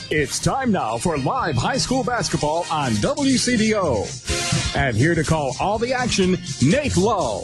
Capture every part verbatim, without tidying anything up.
It's time now for live high school basketball on W C D O. And here to call all the action, Nate Lull.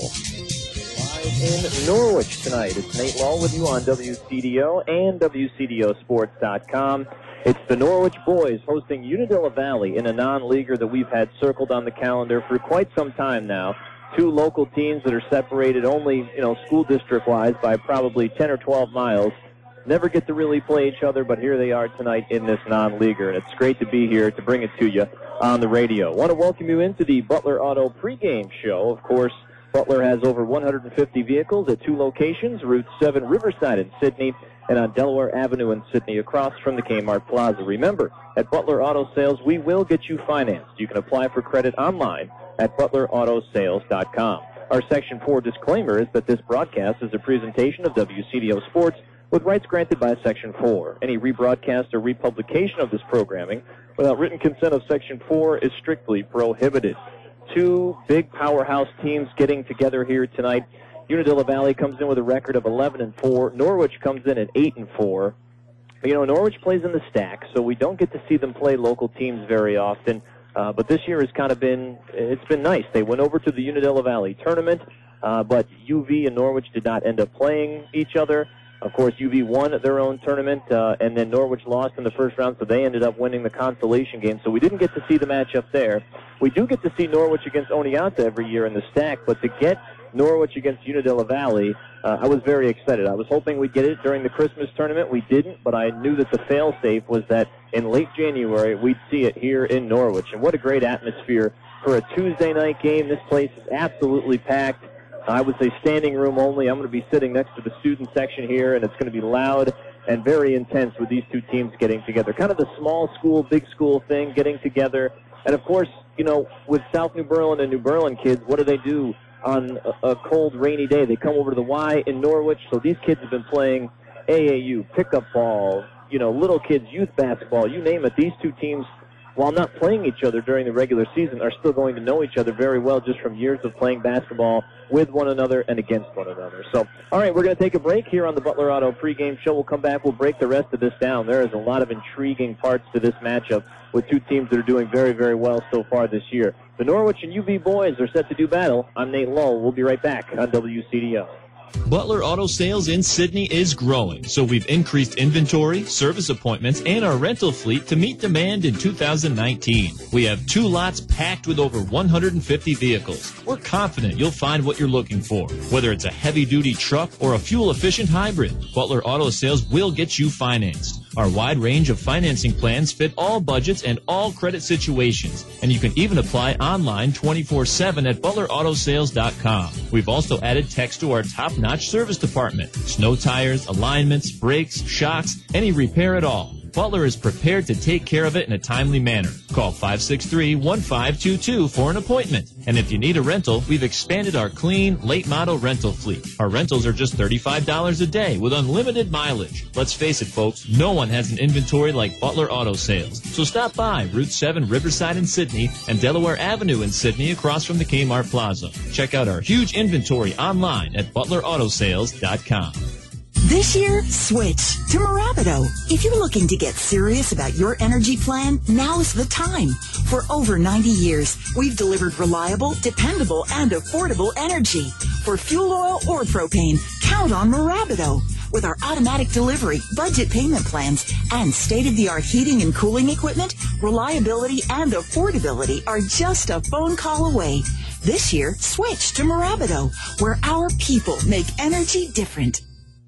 Live in Norwich tonight. It's Nate Lull with you on W C D O and W C D O sports dot com. It's the Norwich boys hosting Unadilla Valley in a non-leaguer that we've had circled on the calendar for quite some time now. Two local teams that are separated only, you know, school district-wise by probably ten or twelve miles. Never get to really play each other, but here they are tonight in this non-leaguer, and it's great to be here to bring it to you on the radio. Want to welcome you into the Butler Auto pregame show. Of course, Butler has over one hundred fifty vehicles at two locations, Route seven Riverside in Sydney, and on Delaware Avenue in Sydney across from the Kmart Plaza. Remember, at Butler Auto Sales, we will get you financed. You can apply for credit online at butler auto sales dot com. Our Section four disclaimer is that this broadcast is a presentation of W C D O Sports with rights granted by Section four. Any rebroadcast or republication of this programming without written consent of Section four is strictly prohibited. Two big powerhouse teams getting together here tonight. Unadilla Valley comes in with a record of eleven and four. Norwich comes in at eight and four. You know, Norwich plays in the stack, so we don't get to see them play local teams very often. Uh, but this year has kind of been, it's been nice. They went over to the Unadilla Valley tournament, uh, but U V and Norwich did not end up playing each other. Of course, U V won their own tournament, uh, and then Norwich lost in the first round, so they ended up winning the consolation game. So we didn't get to see the matchup there. We do get to see Norwich against Oneonta every year in the stack, but to get Norwich against Unadilla Valley, uh, I was very excited. I was hoping we'd get it during the Christmas tournament. We didn't, but I knew that the fail-safe was that in late January we'd see it here in Norwich. And what a great atmosphere for a Tuesday night game. This place is absolutely packed. I would say standing room only. I'm going to be sitting next to the student section here, and it's going to be loud and very intense with these two teams getting together. Kind of the small school, big school thing, getting together. And, of course, you know, with South New Berlin and New Berlin kids, what do they do on a, a cold, rainy day? They come over to the Y in Norwich. So these kids have been playing A A U, pickup ball, you know, little kids, youth basketball, you name it. These two teams, while not playing each other during the regular season, are still going to know each other very well just from years of playing basketball with one another and against one another. So, all right, we're going to take a break here on the Butler Auto pregame show. We'll come back. We'll break the rest of this down. There is a lot of intriguing parts to this matchup with two teams that are doing very, very well so far this year. The Norwich and U V boys are set to do battle. I'm Nate Lull. We'll be right back on W C D O. Butler Auto Sales in Sydney is growing, so we've increased inventory, service appointments, and our rental fleet to meet demand in two thousand nineteen. We have two lots packed with over one hundred fifty vehicles. We're confident you'll find what you're looking for. Whether it's a heavy-duty truck or a fuel-efficient hybrid, Butler Auto Sales will get you financed. Our wide range of financing plans fit all budgets and all credit situations, and you can even apply online twenty-four seven at butler auto sales dot com. We've also added techs to our top-notch service department. Snow tires, alignments, brakes, shocks, any repair at all. Butler is prepared to take care of it in a timely manner. Call five six three, one five two two for an appointment. And if you need a rental, we've expanded our clean, late-model rental fleet. Our rentals are just thirty-five dollars a day with unlimited mileage. Let's face it, folks, no one has an inventory like Butler Auto Sales. So stop by Route seven Riverside in Sydney and Delaware Avenue in Sydney across from the Kmart Plaza. Check out our huge inventory online at butler auto sales dot com. This year, switch to Mirabido. If you're looking to get serious about your energy plan, now's the time. For over ninety years, we've delivered reliable, dependable, and affordable energy. For fuel oil or propane, count on Mirabido. With our automatic delivery, budget payment plans, and state-of-the-art heating and cooling equipment, reliability and affordability are just a phone call away. This year, switch to Mirabido, where our people make energy different.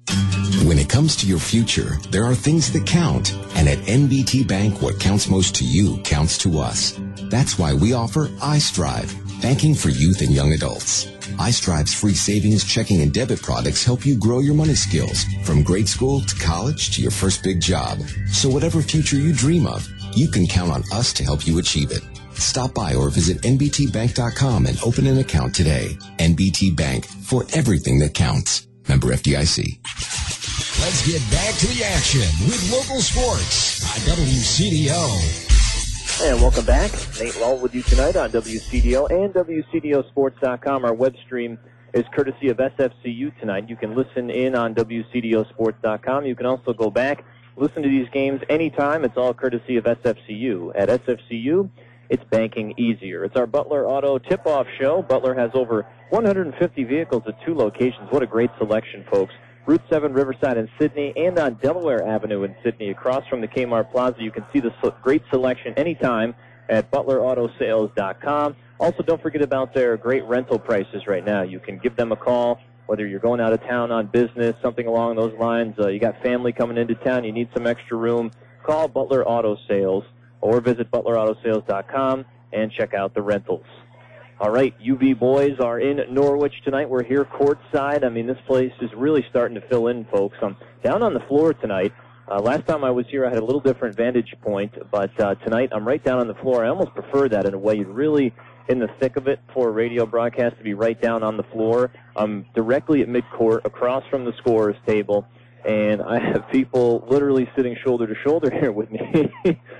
When it comes to your future, there are things that count. And at N B T Bank, what counts most to you counts to us. That's why we offer iStrive, banking for youth and young adults. iStrive's free savings, checking, and debit products help you grow your money skills from grade school to college to your first big job. So whatever future you dream of, you can count on us to help you achieve it. Stop by or visit N B T bank dot com and open an account today. N B T Bank, for everything that counts. Member F D I C. Let's get back to the action with local sports on W C D O. And welcome back. Nate Lull with you tonight on W C D O and W C D O sports dot com. Our web stream is courtesy of S F C U tonight. You can listen in on W C D O sports dot com. You can also go back listen to these games anytime. It's all courtesy of S F C U. At S F C U, it's banking easier. It's our Butler Auto tip-off show. Butler has over one hundred fifty vehicles at two locations. What a great selection, folks. Route seven, Riverside in Sydney, and on Delaware Avenue in Sydney, across from the Kmart Plaza. You can see the great selection anytime at butler auto sales dot com. Also, don't forget about their great rental prices right now. You can give them a call, whether you're going out of town on business, something along those lines. Uh, you got family coming into town, you need some extra room. Call Butler Auto Sales or visit butler auto sales dot com and check out the rentals. All right, U V boys are in Norwich tonight. We're here courtside. I mean, this place is really starting to fill in, folks. I'm down on the floor tonight. Uh, last time I was here, I had a little different vantage point, but uh, tonight I'm right down on the floor. I almost prefer that in a way. You're really in the thick of it for a radio broadcast to be right down on the floor. I'm directly at midcourt, across from the scorer's table, and I have people literally sitting shoulder to shoulder here with me.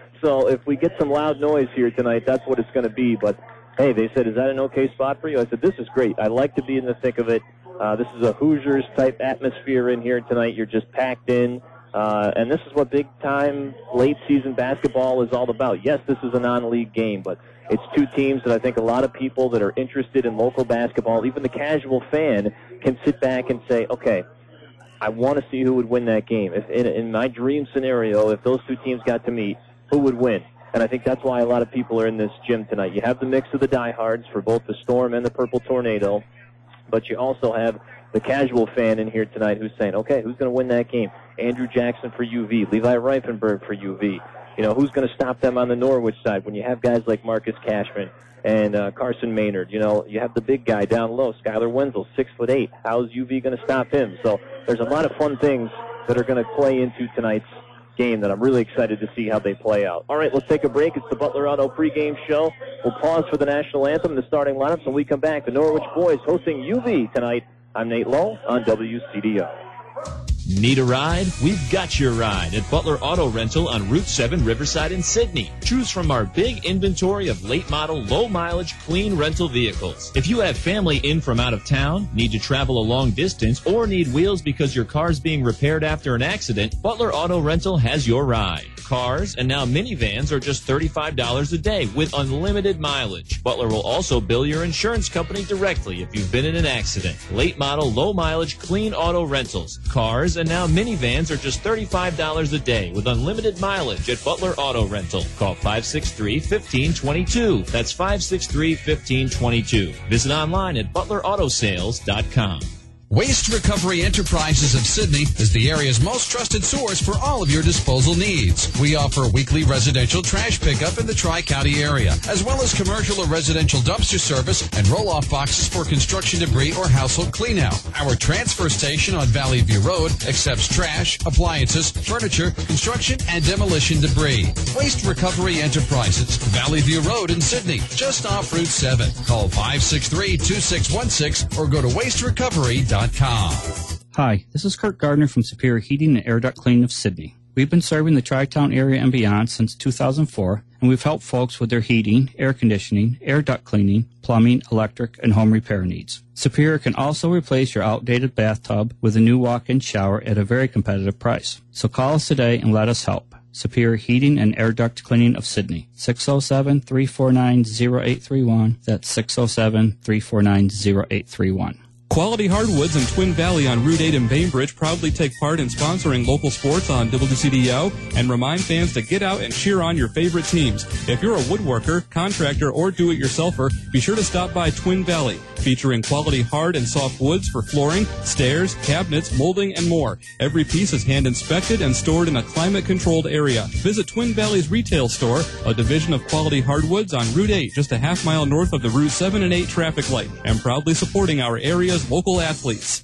So if we get some loud noise here tonight, that's what it's going to be. But hey, they said, is that an okay spot for you? I said, this is great. I like to be in the thick of it. Uh, this is a Hoosiers-type atmosphere in here tonight. You're just packed in. Uh, and this is what big-time, late-season basketball is all about. Yes, this is a non-league game, but it's two teams that I think a lot of people that are interested in local basketball, even the casual fan, can sit back and say, okay, I want to see who would win that game. If in, in my dream scenario, if those two teams got to meet, who would win? And I think that's why a lot of people are in this gym tonight. You have the mix of the diehards for both the Storm and the Purple Tornado, but you also have the casual fan in here tonight who's saying, okay, who's going to win that game? Andrew Jackson for U V, Levi Reifenberg for U V. You know, who's going to stop them on the Norwich side when you have guys like Marcus Cashman and uh, Carson Maynard? You know, you have the big guy down low, Skylar Wenzel, six foot eight. How's U V going to stop him? So there's a lot of fun things that are going to play into tonight's game that I'm really excited to see how they play out. All right, let's take a break. It's the Butler Auto pregame show. We'll pause for the national anthem and the starting lineups, and we come back. The Norwich boys hosting U V tonight. I'm Nate Lowe on W C D O. Need a ride? We've got your ride at Butler Auto Rental on Route seven, Riverside in Sydney. Choose from our big inventory of late model, low mileage, clean rental vehicles. If you have family in from out of town, need to travel a long distance, or need wheels because your car's being repaired after an accident, Butler Auto Rental has your ride. Cars and now minivans are just thirty-five dollars a day with unlimited mileage. Butler will also bill your insurance company directly if you've been in an accident. Late model, low mileage, clean auto rentals. Cars and now minivans are just thirty-five dollars a day with unlimited mileage at Butler Auto Rental. Call five six three, one five two two. That's five six three, one five two two. Visit online at butler auto sales dot com. Waste Recovery Enterprises of Sydney is the area's most trusted source for all of your disposal needs. We offer weekly residential trash pickup in the Tri-County area, as well as commercial or residential dumpster service and roll-off boxes for construction debris or household cleanout. Our transfer station on Valley View Road accepts trash, appliances, furniture, construction, and demolition debris. Waste Recovery Enterprises, Valley View Road in Sydney, just off Route seven. Call five six three, two six one six or go to waste recovery dot com. Hi, this is Kurt Gardner from Superior Heating and Air Duct Cleaning of Sydney. We've been serving the Tri-Town area and beyond since two thousand four, and we've helped folks with their heating, air conditioning, air duct cleaning, plumbing, electric, and home repair needs. Superior can also replace your outdated bathtub with a new walk-in shower at a very competitive price. So call us today and let us help. Superior Heating and Air Duct Cleaning of Sydney, six oh seven, three four nine, oh eight three one. That's six oh seven, three four nine, oh eight three one. Quality Hardwoods in Twin Valley on Route eight in Bainbridge proudly take part in sponsoring local sports on W C D O and remind fans to get out and cheer on your favorite teams. If you're a woodworker, contractor, or do-it-yourselfer, be sure to stop by Twin Valley, featuring quality hard and soft woods for flooring, stairs, cabinets, molding, and more. Every piece is hand-inspected and stored in a climate-controlled area. Visit Twin Valley's retail store, a division of Quality Hardwoods on Route eight, just a half mile north of the Route seven and eight traffic light, and proudly supporting our area's local athletes.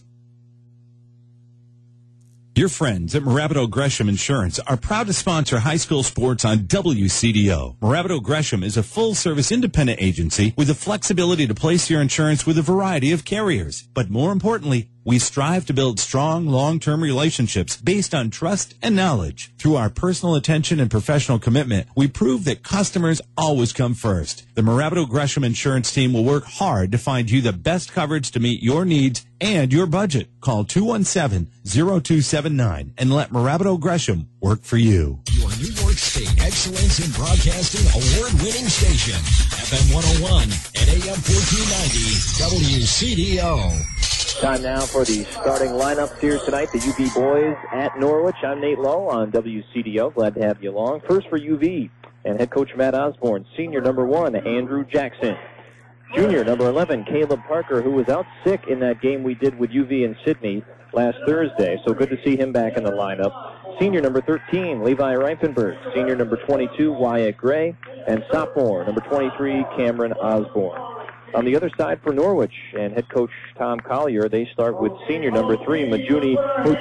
Your friends at Moravido Gresham Insurance are proud to sponsor high school sports on W C D O. Moravido Gresham is a full-service independent agency with the flexibility to place your insurance with a variety of carriers. But more importantly, We strive to build strong, long-term relationships based on trust and knowledge. Through our personal attention and professional commitment, we prove that customers always come first. The Marabito Gresham Insurance Team will work hard to find you the best coverage to meet your needs and your budget. Call two one seven, zero two seven nine and let Marabito Gresham work for you. Your New York State Excellence in Broadcasting award-winning station, F M one oh one and A M fourteen ninety, W C D O. Time now for the starting lineups here tonight. The U V boys at Norwich. I'm Nate Lowe on W C D O. Glad to have you along. First for U V and head coach Matt Osborne. Senior number one, Andrew Jackson. Junior number eleven, Caleb Parker, who was out sick in that game we did with U V in Sydney last Thursday. So good to see him back in the lineup. Senior number thirteen, Levi Reifenberg. Senior number twenty-two, Wyatt Gray. And sophomore number twenty-three, Cameron Osborne. On the other side for Norwich and head coach Tom Collier, they start with senior number three, Majuni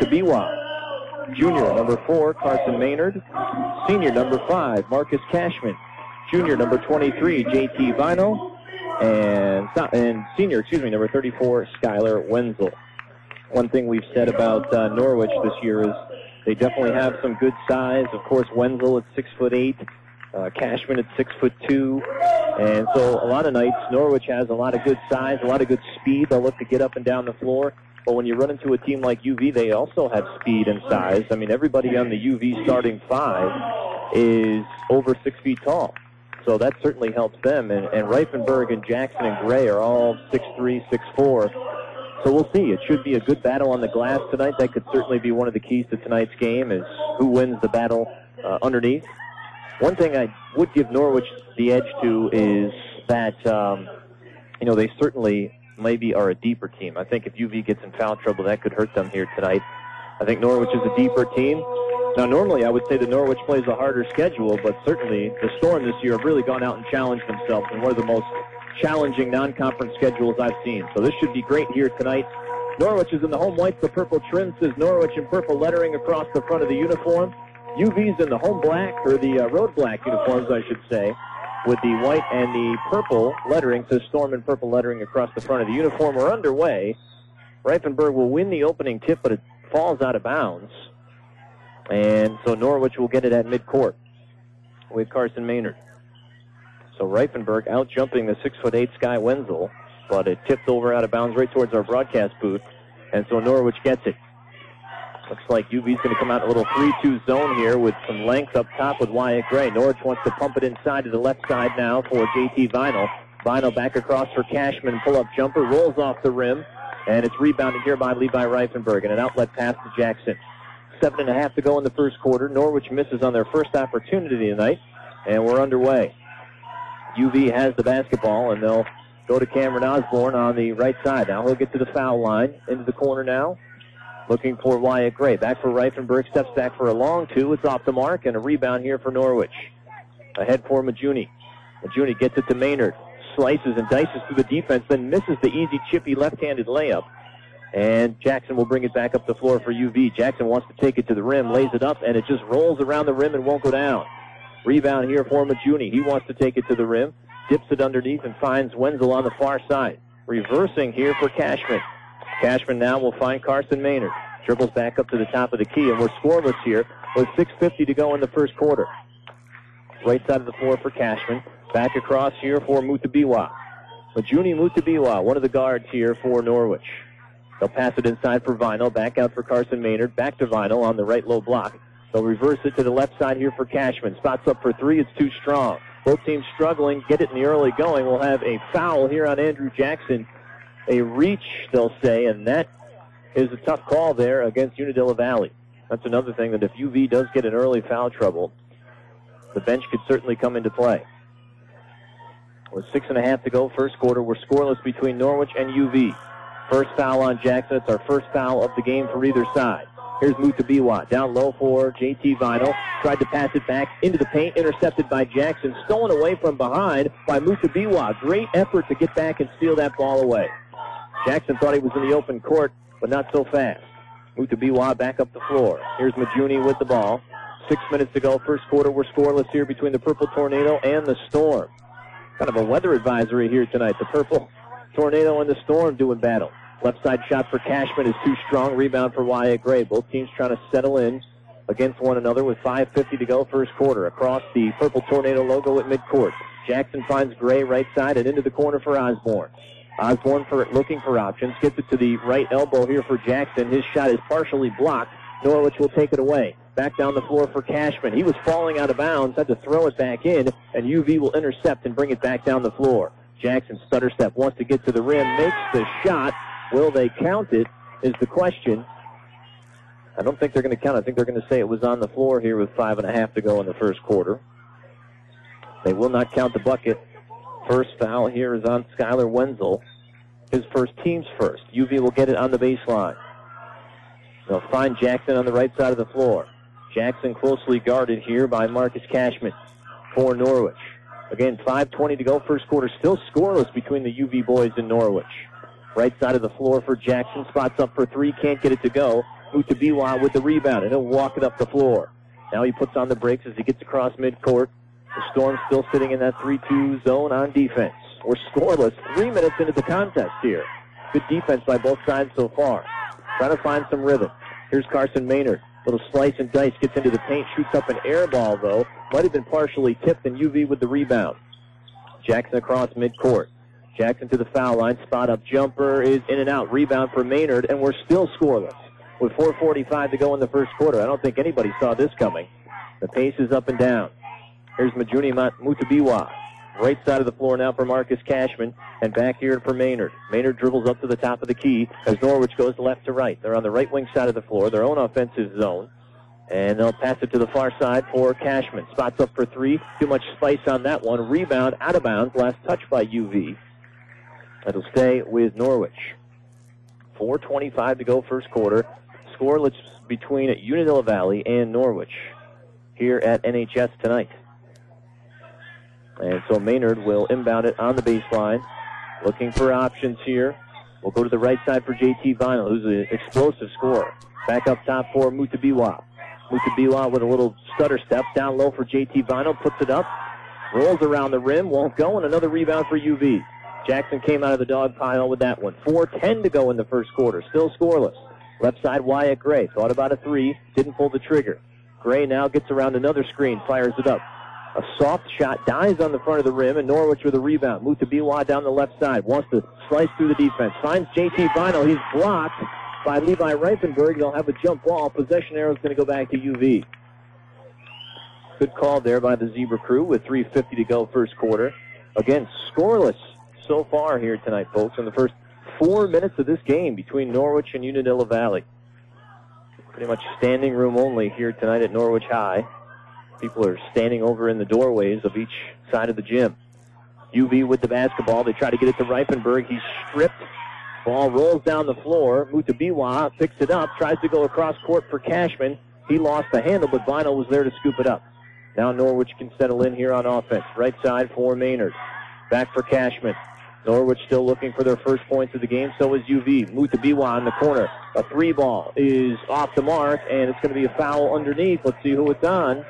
Mutabiwa. Junior number four, Carson Maynard. Senior number five, Marcus Cashman. Junior number twenty-three, J T Vino. And, and senior, excuse me, number thirty-four, Skylar Wenzel. One thing we've said about uh, Norwich this year is they definitely have some good size. Of course, Wenzel at six foot eight. Uh, Cashman at six foot two, and so a lot of nights Norwich has a lot of good size, a lot of good speed. They'll look to get up and down the floor. But when you run into a team like U V, they also have speed and size. I mean, everybody on the U V starting five is over six feet tall, so that certainly helps them. And, and Reifenberg and Jackson and Gray are all six three, six four. So we'll see. It should be a good battle on the glass tonight. That could certainly be one of the keys to tonight's game, is who wins the battle uh, underneath. One thing I would give Norwich the edge to is that, um, you know, they certainly maybe are a deeper team. I think if U V gets in foul trouble, that could hurt them here tonight. I think Norwich is a deeper team. Now, normally I would say that Norwich plays a harder schedule, but certainly the Storm this year have really gone out and challenged themselves in one of the most challenging non-conference schedules I've seen. So this should be great here tonight. Norwich is in the home whites. The purple trim says Norwich in purple lettering across the front of the uniform. U V's in the home black, or the uh, road black uniforms, I should say, with the white and the purple lettering, says Storm in purple lettering across the front of the uniform. We're underway. Reifenberg will win the opening tip, but it falls out of bounds. And so Norwich will get it at midcourt with Carson Maynard. So Reifenberg out jumping the six foot eight Sky Wenzel, but it tipped over out of bounds right towards our broadcast booth. And so Norwich gets it. Looks like U V's going to come out in a little three two zone here with some length up top with Wyatt Gray. Norwich wants to pump it inside to the left side now for J T Vino. Vino back across for Cashman. Pull-up jumper. Rolls off the rim. And it's rebounded here by Levi Reifenberg. And an outlet pass to Jackson. Seven and a half to go in the first quarter. Norwich misses on their first opportunity tonight. And we're underway. U V has the basketball, and they'll go to Cameron Osborne on the right side. Now he'll get to the foul line. Into the corner now. Looking for Wyatt Gray. Back for Reifenberg. Steps back for a long two. It's off the mark, and a rebound here for Norwich. Ahead for Majuni. Majuni gets it to Maynard. Slices and dices through the defense, then misses the easy, chippy left-handed layup. And Jackson will bring it back up the floor for U V. Jackson wants to take it to the rim, lays it up, and it just rolls around the rim and won't go down. Rebound here for Majuni. He wants to take it to the rim, dips it underneath, and finds Wenzel on the far side. Reversing here for Cashman. Cashman now will find Carson Maynard. Dribbles back up to the top of the key, and we're scoreless here with six fifty to go in the first quarter. Right side of the floor for Cashman. Back across here for Mutabiwa. Majuni Mutabiwa, one of the guards here for Norwich. They'll pass it inside for Vinyl. Back out for Carson Maynard. Back to Vinyl on the right low block. They'll reverse it to the left side here for Cashman. Spots up for three. It's too strong. Both teams struggling. Get it in the early going. We'll have a foul here on Andrew Jackson. A reach, they'll say, and that is a tough call there against Unadilla Valley. That's another thing, that if U V does get an early foul trouble, the bench could certainly come into play. With six and a half to go, first quarter, we're scoreless between Norwich and U V. First foul on Jackson. It's our first foul of the game for either side. Here's Mutabiwa down low for J T Vinyl. Tried to pass it back into the paint, intercepted by Jackson. Stolen away from behind by Mutabiwa. Great effort to get back and steal that ball away. Jackson thought he was in the open court, but not so fast. Mutabiwa back up the floor. Here's Majuni with the ball. Six minutes to go, first quarter. We're scoreless here between the Purple Tornado and the Storm. Kind of a weather advisory here tonight. The Purple Tornado and the Storm doing battle. Left side shot for Cashman is too strong. Rebound for Wyatt Gray. Both teams trying to settle in against one another with five fifty to go first quarter. Across the Purple Tornado logo at midcourt. Jackson finds Gray right side and into the corner for Osborne. Osborne for looking for options. Gets it to the right elbow here for Jackson. His shot is partially blocked. Norwich will take it away. Back down the floor for Cashman. He was falling out of bounds, had to throw it back in, and U V will intercept and bring it back down the floor. Jackson stutter step, wants to get to the rim, makes the shot. Will they count it is the question. I don't think they're going to count. I think they're going to say it was on the floor here with five and a half to go in the first quarter. They will not count the bucket. First foul here is on Skylar Wenzel. His first, team's first. U V will get it on the baseline. They'll find Jackson on the right side of the floor. Jackson closely guarded here by Marcus Cashman for Norwich. Again, five twenty to go first quarter. Still scoreless between the U V boys and Norwich. Right side of the floor for Jackson. Spots up for three. Can't get it to go. Mutabiwa with the rebound, and he'll walk it up the floor. Now he puts on the brakes as he gets across midcourt. The Storm still sitting in that three two zone on defense. We're scoreless. Three minutes into the contest here. Good defense by both sides so far. Trying to find some rhythm. Here's Carson Maynard. Little slice and dice. Gets into the paint. Shoots up an air ball, though. Might have been partially tipped, and U V with the rebound. Jackson across midcourt. Jackson to the foul line. Spot up jumper is in and out. Rebound for Maynard, and we're still scoreless. With four forty-five to go in the first quarter. I don't think anybody saw this coming. The pace is up and down. Here's Majuni Mutabiwa. Right side of the floor now for Marcus Cashman. And back here for Maynard. Maynard dribbles up to the top of the key as Norwich goes left to right. They're on the right wing side of the floor, their own offensive zone. And they'll pass it to the far side for Cashman. Spots up for three. Too much spice on that one. Rebound out of bounds. Last touch by U V. That'll stay with Norwich. four twenty-five to go first quarter. Scoreless between Unadilla Valley and Norwich here at N H S tonight. And so Maynard will inbound it on the baseline. Looking for options here. We'll go to the right side for J T Vinyl, who's an explosive scorer. Back up top for Mutabiwa. Mutabiwa with a little stutter step. Down low for J T Vinyl. Puts it up. Rolls around the rim. Won't go. And another rebound for U V. Jackson came out of the dog pile with that one. four ten to go in the first quarter. Still scoreless. Left side, Wyatt Gray. Thought about a three. Didn't pull the trigger. Gray now gets around another screen. Fires it up. A soft shot dies on the front of the rim, and Norwich with a rebound. Mutabiwa down the left side. Wants to slice through the defense. Finds J T Vinyl. He's blocked by Levi Reifenberg. They'll have a jump ball. Possession arrow is going to go back to U V. Good call there by the Zebra crew with three fifty to go first quarter. Again, scoreless so far here tonight, folks, in the first four minutes of this game between Norwich and Unadilla Valley. Pretty much standing room only here tonight at Norwich High. People are standing over in the doorways of each side of the gym. U V with the basketball. They try to get it to Reifenberg. He's stripped. Ball rolls down the floor. Mutabiwa picks it up. Tries to go across court for Cashman. He lost the handle, but Vinyl was there to scoop it up. Now Norwich can settle in here on offense. Right side for Maynard. Back for Cashman. Norwich still looking for their first points of the game. So is U V. Mutabiwa in the corner. A three ball is off the mark, and it's going to be a foul underneath. Let's see who it's on.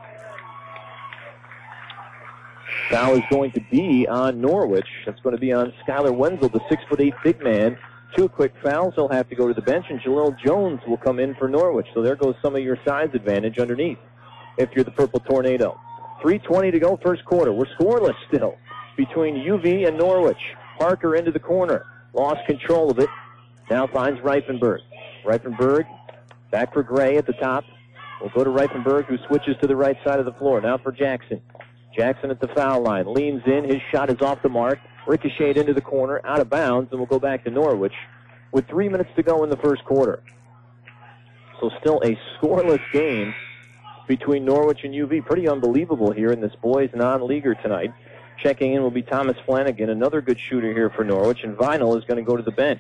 Foul is going to be on Norwich. That's going to be on Skylar Wenzel, the six foot eight big man. Two quick fouls. He'll have to go to the bench, and Jalil Jones will come in for Norwich. So there goes some of your size advantage underneath if you're the Purple Tornado. three twenty to go first quarter. We're scoreless still between U V and Norwich. Parker into the corner. Lost control of it. Now finds Reifenberg. Reifenberg back for Gray at the top. We'll go to Reifenberg, who switches to the right side of the floor. Now for Jackson. Jackson at the foul line. Leans in. His shot is off the mark. Ricocheted into the corner. Out of bounds. And we'll go back to Norwich with three minutes to go in the first quarter. So still a scoreless game between Norwich and U V. Pretty unbelievable here in this boys non-leaguer tonight. Checking in will be Thomas Flanagan, another good shooter here for Norwich. And Vinyl is going to go to the bench.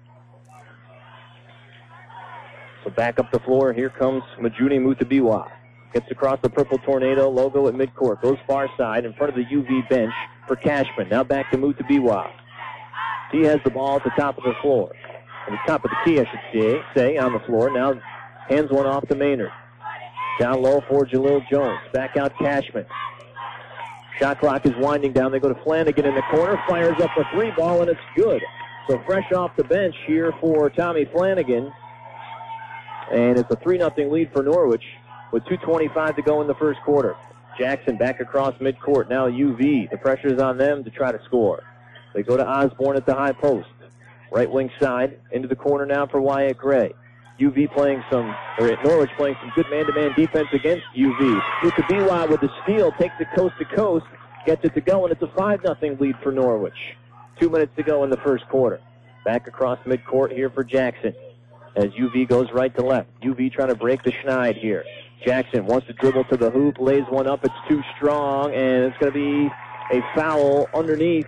So back up the floor. Here comes Majuni Mutabiwa. Gets across the Purple Tornado logo at midcourt. Goes far side in front of the U V bench for Cashman. Now back to Mutabiwa. He has the ball at the top of the floor. At the top of the key, I should say, say on the floor. Now hands one off to Maynard. Down low for Jalil Jones. Back out Cashman. Shot clock is winding down. They go to Flanagan in the corner. Fires up a three ball, and it's good. So fresh off the bench here for Tommy Flanagan. And it's a three nothing lead for Norwich with two twenty-five to go in the first quarter. Jackson back across midcourt. Now U V. The pressure's on them to try to score. They go to Osborne at the high post. Right wing side. Into the corner now for Wyatt Gray. U V playing some, or at Norwich playing some good man-to-man defense against U V. Mutabiwa with the steal, takes it coast to coast, gets it to go, and it's a five nothing lead for Norwich. Two minutes to go in the first quarter. Back across midcourt here for Jackson as U V goes right to left. U V trying to break the Schneid here. Jackson wants to dribble to the hoop, lays one up, it's too strong, and it's going to be a foul underneath.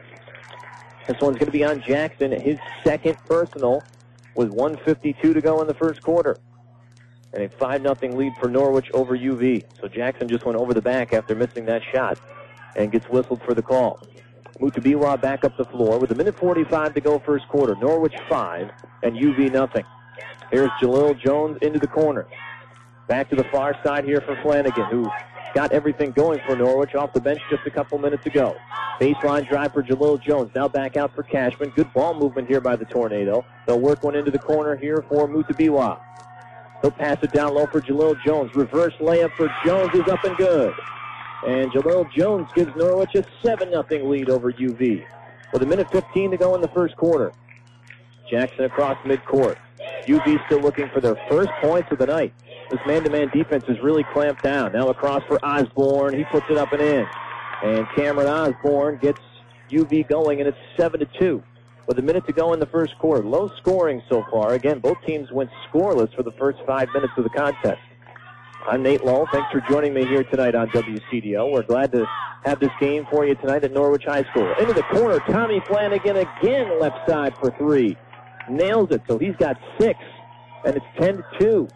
This one's going to be on Jackson, his second personal, with one fifty-two to go in the first quarter. And a five nothing lead for Norwich over U V. So Jackson just went over the back after missing that shot and gets whistled for the call. Mutabiwa back up the floor with a minute forty-five to go first quarter. Norwich five and U V nothing. Here's Jalil Jones into the corner. Back to the far side here for Flanagan, who got everything going for Norwich off the bench just a couple minutes ago. Baseline drive for Jalil Jones. Now back out for Cashman. Good ball movement here by the Tornado. They'll work one into the corner here for Mutabiwa. He'll pass it down low for Jalil Jones. Reverse layup for Jones is up and good. And Jalil Jones gives Norwich a seven nothing lead over U V. With a minute fifteen to go in the first quarter. Jackson across midcourt. U V still looking for their first points of the night. This man-to-man defense is really clamped down. Now across for Osborne. He puts it up and in. And Cameron Osborne gets U V going, and it's seven to two. With a minute to go in the first quarter. Low scoring so far. Again, both teams went scoreless for the first five minutes of the contest. I'm Nate Lull. Thanks for joining me here tonight on W C D O. We're glad to have this game for you tonight at Norwich High School. Into the corner, Tommy Flanagan again left side for three. Nails it, so he's got six, and it's ten to two.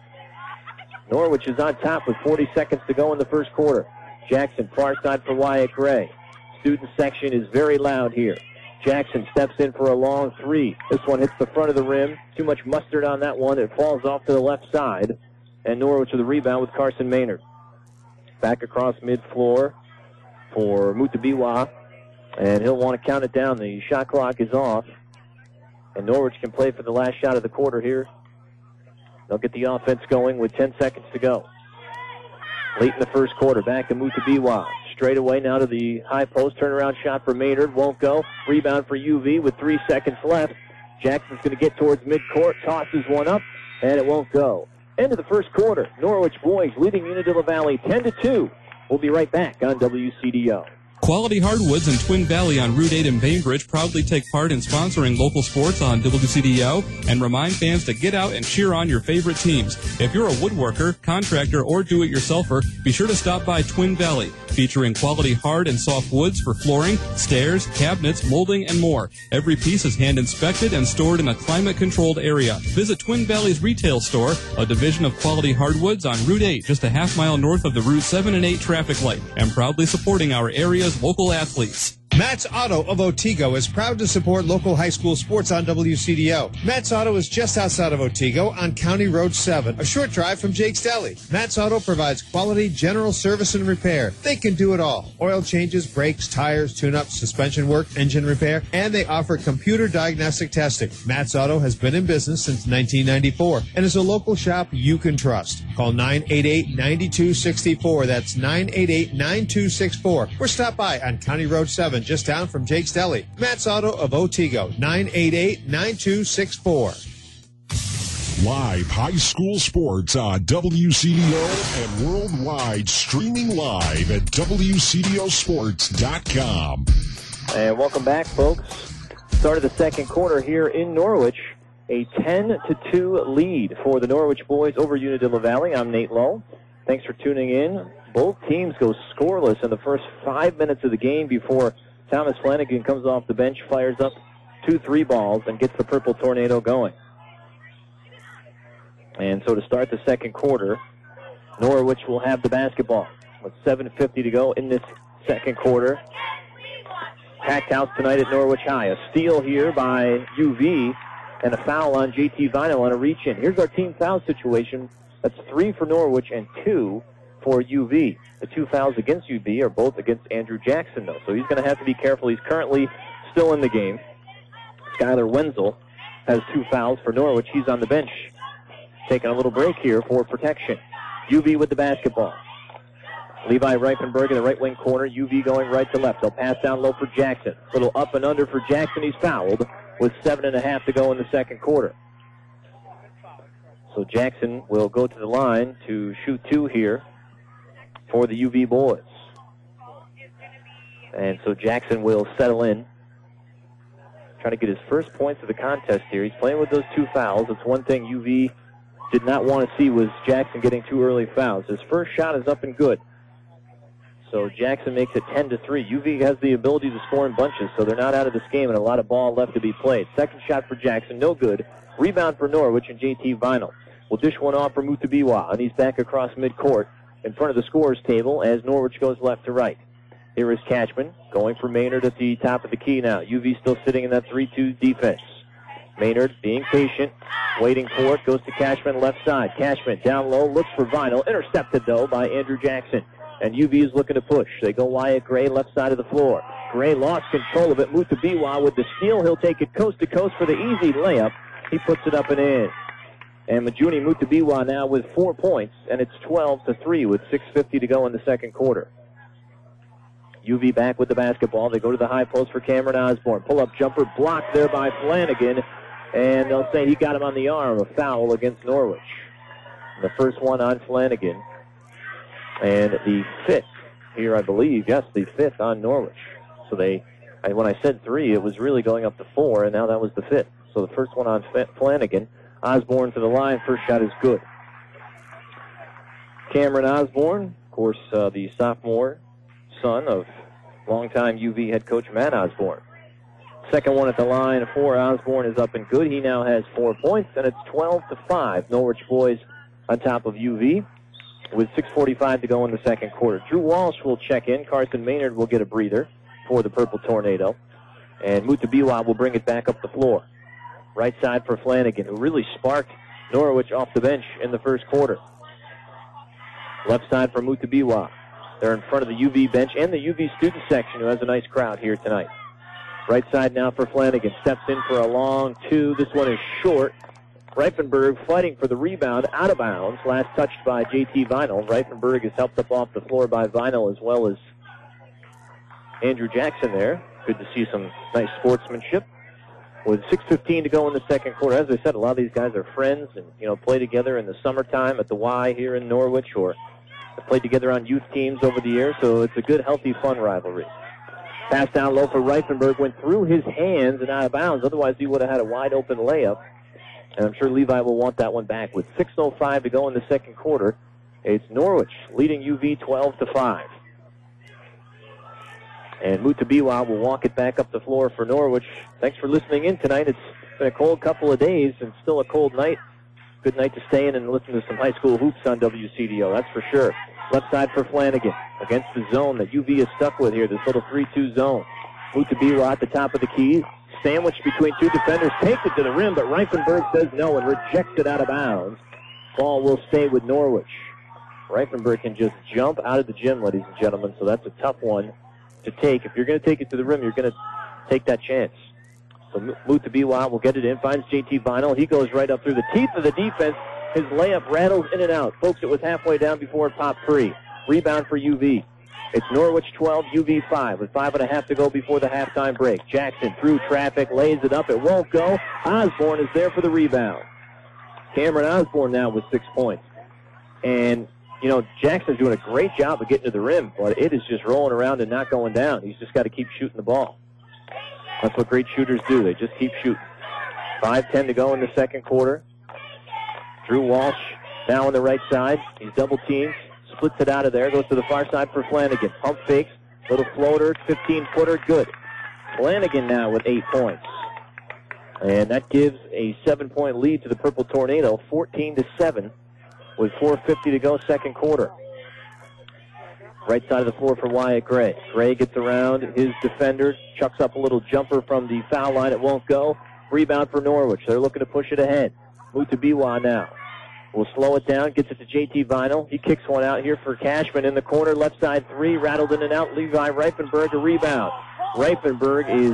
Norwich is on top with forty seconds to go in the first quarter. Jackson, far side for Wyatt Gray. Student section is very loud here. Jackson steps in for a long three. This one hits the front of the rim. Too much mustard on that one. It falls off to the left side. And Norwich with the rebound with Carson Maynard. Back across mid-floor for Mutabiwa. And he'll want to count it down. The shot clock is off. And Norwich can play for the last shot of the quarter here. They'll get the offense going with ten seconds to go. Late in the first quarter, back to Mutabiwa. Straight away now to the high post. Turnaround shot for Maynard. Won't go. Rebound for U V with three seconds left. Jackson's going to get towards midcourt. Tosses one up, and it won't go. End of the first quarter. Norwich boys leading Unadilla Valley ten to two. We'll be right back on W C D O. Quality Hardwoods in Twin Valley on Route eight in Bainbridge proudly take part in sponsoring local sports on W C D O and remind fans to get out and cheer on your favorite teams. If you're a woodworker, contractor, or do-it-yourselfer, be sure to stop by Twin Valley, featuring quality hard and soft woods for flooring, stairs, cabinets, molding, and more. Every piece is hand-inspected and stored in a climate-controlled area. Visit Twin Valley's retail store, a division of Quality Hardwoods on Route eight, just a half mile north of the Route seven and eight traffic light, and proudly supporting our area's local athletes. Matt's Auto of Otsego is proud to support local high school sports on W C D O. Matt's Auto is just outside of Otsego on County Road seven, a short drive from Jake's Deli. Matt's Auto provides quality general service and repair. They can do it all. Oil changes, brakes, tires, tune-ups, suspension work, engine repair, and they offer computer diagnostic testing. Matt's Auto has been in business since nineteen ninety-four and is a local shop you can trust. Call nine eight eight, nine two six four. That's nine eight eight, nine two six four. Or stop by on County Road seven, just down from Jake's Deli. Matt's Auto of Otsego, nine eight eight, nine two six four. Live high school sports on W C D O and worldwide, streaming live at W C D O sports dot com. And welcome back, folks. Start of the second quarter here in Norwich. A ten to two lead for the Norwich boys over Unadilla Valley. I'm Nate Lull. Thanks for tuning in. Both teams go scoreless in the first five minutes of the game before Thomas Flanagan comes off the bench, fires up two three balls, and gets the Purple Tornado going. And so to start the second quarter, Norwich will have the basketball with seven fifty to go in this second quarter. Packed house tonight at Norwich High. A steal here by U V and a foul on J T Vinyl on a reach-in. Here's our team foul situation. That's three for Norwich and two for U V. The two fouls against U V are both against Andrew Jackson, though, so he's going to have to be careful. He's currently still in the game. Skylar Wenzel has two fouls for Norwich. He's on the bench. Taking a little break here for protection. U V with the basketball. Levi Reifenberg in the right wing corner. U V going right to left. They'll pass down low for Jackson. Little up and under for Jackson. He's fouled with seven and a half to go in the second quarter. So Jackson will go to the line to shoot two here for the U V boys. And so Jackson will settle in. Trying to get his first points of the contest here. He's playing with those two fouls. It's one thing U V did not want to see was Jackson getting two early fouls. His first shot is up and good. So Jackson makes it ten to three. U V has the ability to score in bunches, so they're not out of this game and a lot of ball left to be played. Second shot for Jackson, no good. Rebound for Norwich and J T Vinyl will dish one off for Mutabiwa, and he's back across midcourt in front of the scorer's table as Norwich goes left to right. Here is Cashman going for Maynard at the top of the key now. U V still sitting in that three two defense. Maynard being patient, waiting for it, goes to Cashman left side. Cashman down low, looks for Vinyl, intercepted though by Andrew Jackson. And U V is looking to push. They go Wyatt Gray left side of the floor. Gray lost control of it. Mutabiwa with the steal. He'll take it coast to coast for the easy layup. He puts it up and in. And Majuni Mutabiwa now with four points, and it's twelve to three with six fifty to go in the second quarter. U V back with the basketball. They go to the high post for Cameron Osborne. Pull-up jumper blocked there by Flanagan, and they'll say he got him on the arm. A foul against Norwich. The first one on Flanagan. And the fifth here, I believe, yes, the fifth on Norwich. So they, I, when I said three, it was really going up to four, and now that was the fifth. So the first one on Flanagan. Osborne to the line. First shot is good. Cameron Osborne, of course, uh, the sophomore son of longtime U V head coach Matt Osborne. Second one at the line for Osborne is up and good. He now has four points, and it's twelve to five. Norwich boys on top of U V. With six forty-five to go in the second quarter. Drew Walsh will check in. Carson Maynard will get a breather for the Purple Tornado. And Mutabiwa will bring it back up the floor. Right side for Flanagan, who really sparked Norwich off the bench in the first quarter. Left side for Mutabiwa. They're in front of the U V bench and the U V student section, who has a nice crowd here tonight. Right side now for Flanagan. Steps in for a long two. This one is short. Reifenberg fighting for the rebound, out of bounds. Last touched by J T Vinyl. Reifenberg is helped up off the floor by Vinyl as well as Andrew Jackson there. Good to see some nice sportsmanship. With six fifteen to go in the second quarter. As I said, a lot of these guys are friends and, you know, play together in the summertime at the Y here in Norwich, or have played together on youth teams over the years, so it's a good, healthy, fun rivalry. Pass down low for Reifenberg, went through his hands and out of bounds. Otherwise, he would have had a wide-open layup. And I'm sure Levi will want that one back. With six oh five to go in the second quarter, it's Norwich leading U V twelve to five. And Mutabiwa will walk it back up the floor for Norwich. Thanks for listening in tonight. It's been a cold couple of days and still a cold night. Good night to stay in and listen to some high school hoops on W C D O, that's for sure. Left side for Flanagan against the zone that U V is stuck with here, this little three two zone. Mutabiwa at the top of the key. Sandwiched between two defenders, takes it to the rim, but Reifenberg says no and rejects it out of bounds. Ball will stay with Norwich. Reifenberg can just jump out of the gym, ladies and gentlemen, so that's a tough one to take. If you're going to take it to the rim, you're going to take that chance. So Mutabiwa will get it in, finds J T Vinyl. He goes right up through the teeth of the defense. His layup rattles in and out. Folks, it was halfway down before it popped free. Rebound for U V. It's Norwich twelve, U V five, with five and a half to go before the halftime break. Jackson through traffic, lays it up. It won't go. Osborne is there for the rebound. Cameron Osborne now with six points. And, you know, Jackson's doing a great job of getting to the rim, but it is just rolling around and not going down. He's just got to keep shooting the ball. That's what great shooters do. They just keep shooting. five ten to go in the second quarter. Drew Walsh now on the right side. He's double teamed. Splits it out of there, goes to the far side for Flanagan. Pump fakes, little floater, fifteen-footer, good. Flanagan now with eight points. And that gives a seven-point lead to the Purple Tornado, fourteen to seven, with four fifty to go second quarter. Right side of the floor for Wyatt Gray. Gray gets around his defender, chucks up a little jumper from the foul line. It won't go. Rebound for Norwich. They're looking to push it ahead. Mutabiwa now. Will slow it down, gets it to J T Vinyl. He kicks one out here for Cashman in the corner. Left side three, rattled in and out. Levi Reifenberg, a rebound. Reifenberg is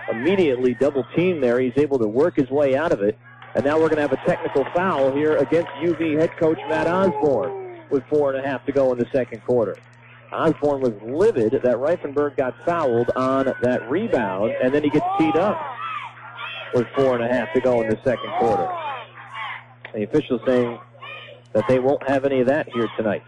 immediately double-teamed there. He's able to work his way out of it. And now we're going to have a technical foul here against U V head coach Matt Osborne with four and a half to go in the second quarter. Osborne was livid that Reifenberg got fouled on that rebound, and then he gets teed up with four and a half to go in the second quarter. The officials saying that they won't have any of that here tonight.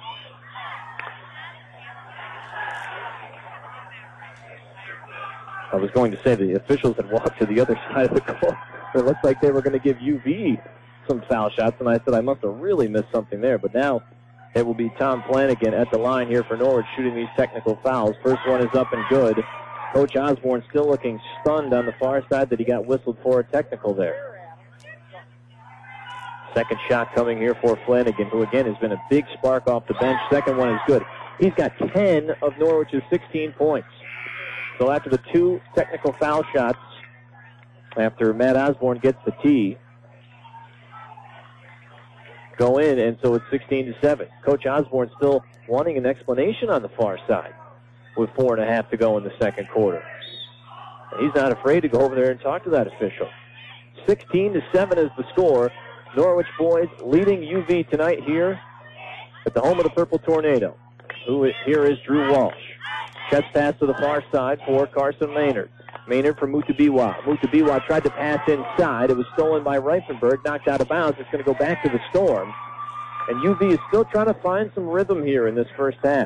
I was going to say the officials had walked to the other side of the court. It looked like they were going to give U V some foul shots, and I said I must have really missed something there. But now it will be Tom Flanagan at the line here for Norwich shooting these technical fouls. First one is up and good. Coach Osborne still looking stunned on the far side that he got whistled for a technical there. Second shot coming here for Flanagan, who again has been a big spark off the bench. Second one is good. He's got ten of Norwich's sixteen points. So after the two technical foul shots, after Matt Osborne gets the tee, go in, and so it's sixteen to seven. Coach Osborne still wanting an explanation on the far side with four and a half to go in the second quarter. And he's not afraid to go over there and talk to that official. sixteen to seven is the score. Norwich boys leading U V tonight here at the home of the Purple Tornado. Who is, here is Drew Walsh. Chest pass to the far side for Carson Maynard. Maynard for Mutabiwa. Mutabiwa tried to pass inside. It was stolen by Reifenberg, knocked out of bounds. It's going to go back to the Storm. And U V is still trying to find some rhythm here in this first half.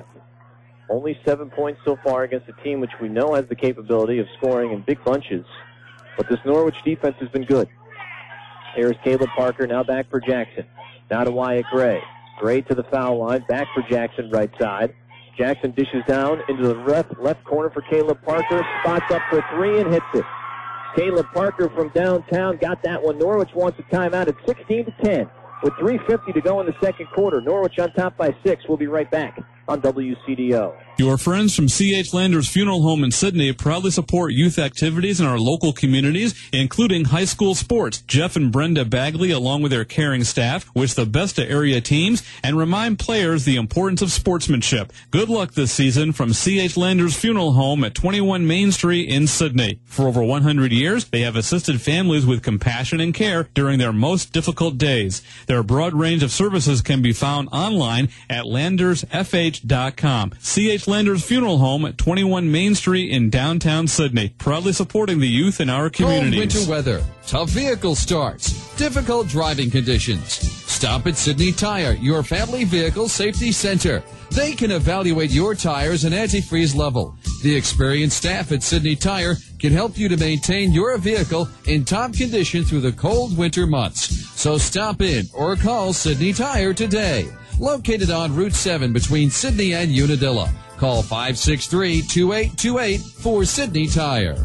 Only seven points so far against a team which we know has the capability of scoring in big bunches. But this Norwich defense has been good. Here's Caleb Parker, now back for Jackson. Now to Wyatt Gray. Gray to the foul line, back for Jackson right side. Jackson dishes down into the left, left corner for Caleb Parker. Spots up for three and hits it. Caleb Parker from downtown got that one. Norwich wants a timeout at sixteen to ten. With three fifty to go in the second quarter. Norwich on top by six. We'll be right back on W C D O. Your friends from C H Landers Funeral Home in Sydney proudly support youth activities in our local communities, including high school sports. Jeff and Brenda Bagley, along with their caring staff, wish the best to area teams and remind players the importance of sportsmanship. Good luck this season from C H Landers Funeral Home at twenty-one Main Street in Sydney. For over one hundred years, they have assisted families with compassion and care during their most difficult days. Their broad range of services can be found online at landers f h dot com. C H Landers Funeral Home at twenty-one Main Street in downtown Sydney, proudly supporting the youth in our communities. Cold winter weather, tough vehicle starts, difficult driving conditions. Stop at Sydney Tire, your family vehicle safety center. They can evaluate your tires and antifreeze level. The experienced staff at Sydney Tire can help you to maintain your vehicle in top condition through the cold winter months. So stop in or call Sydney Tire today. Located on Route seven between Sydney and Unadilla. Call five six three, two eight two eight for Sydney Tire.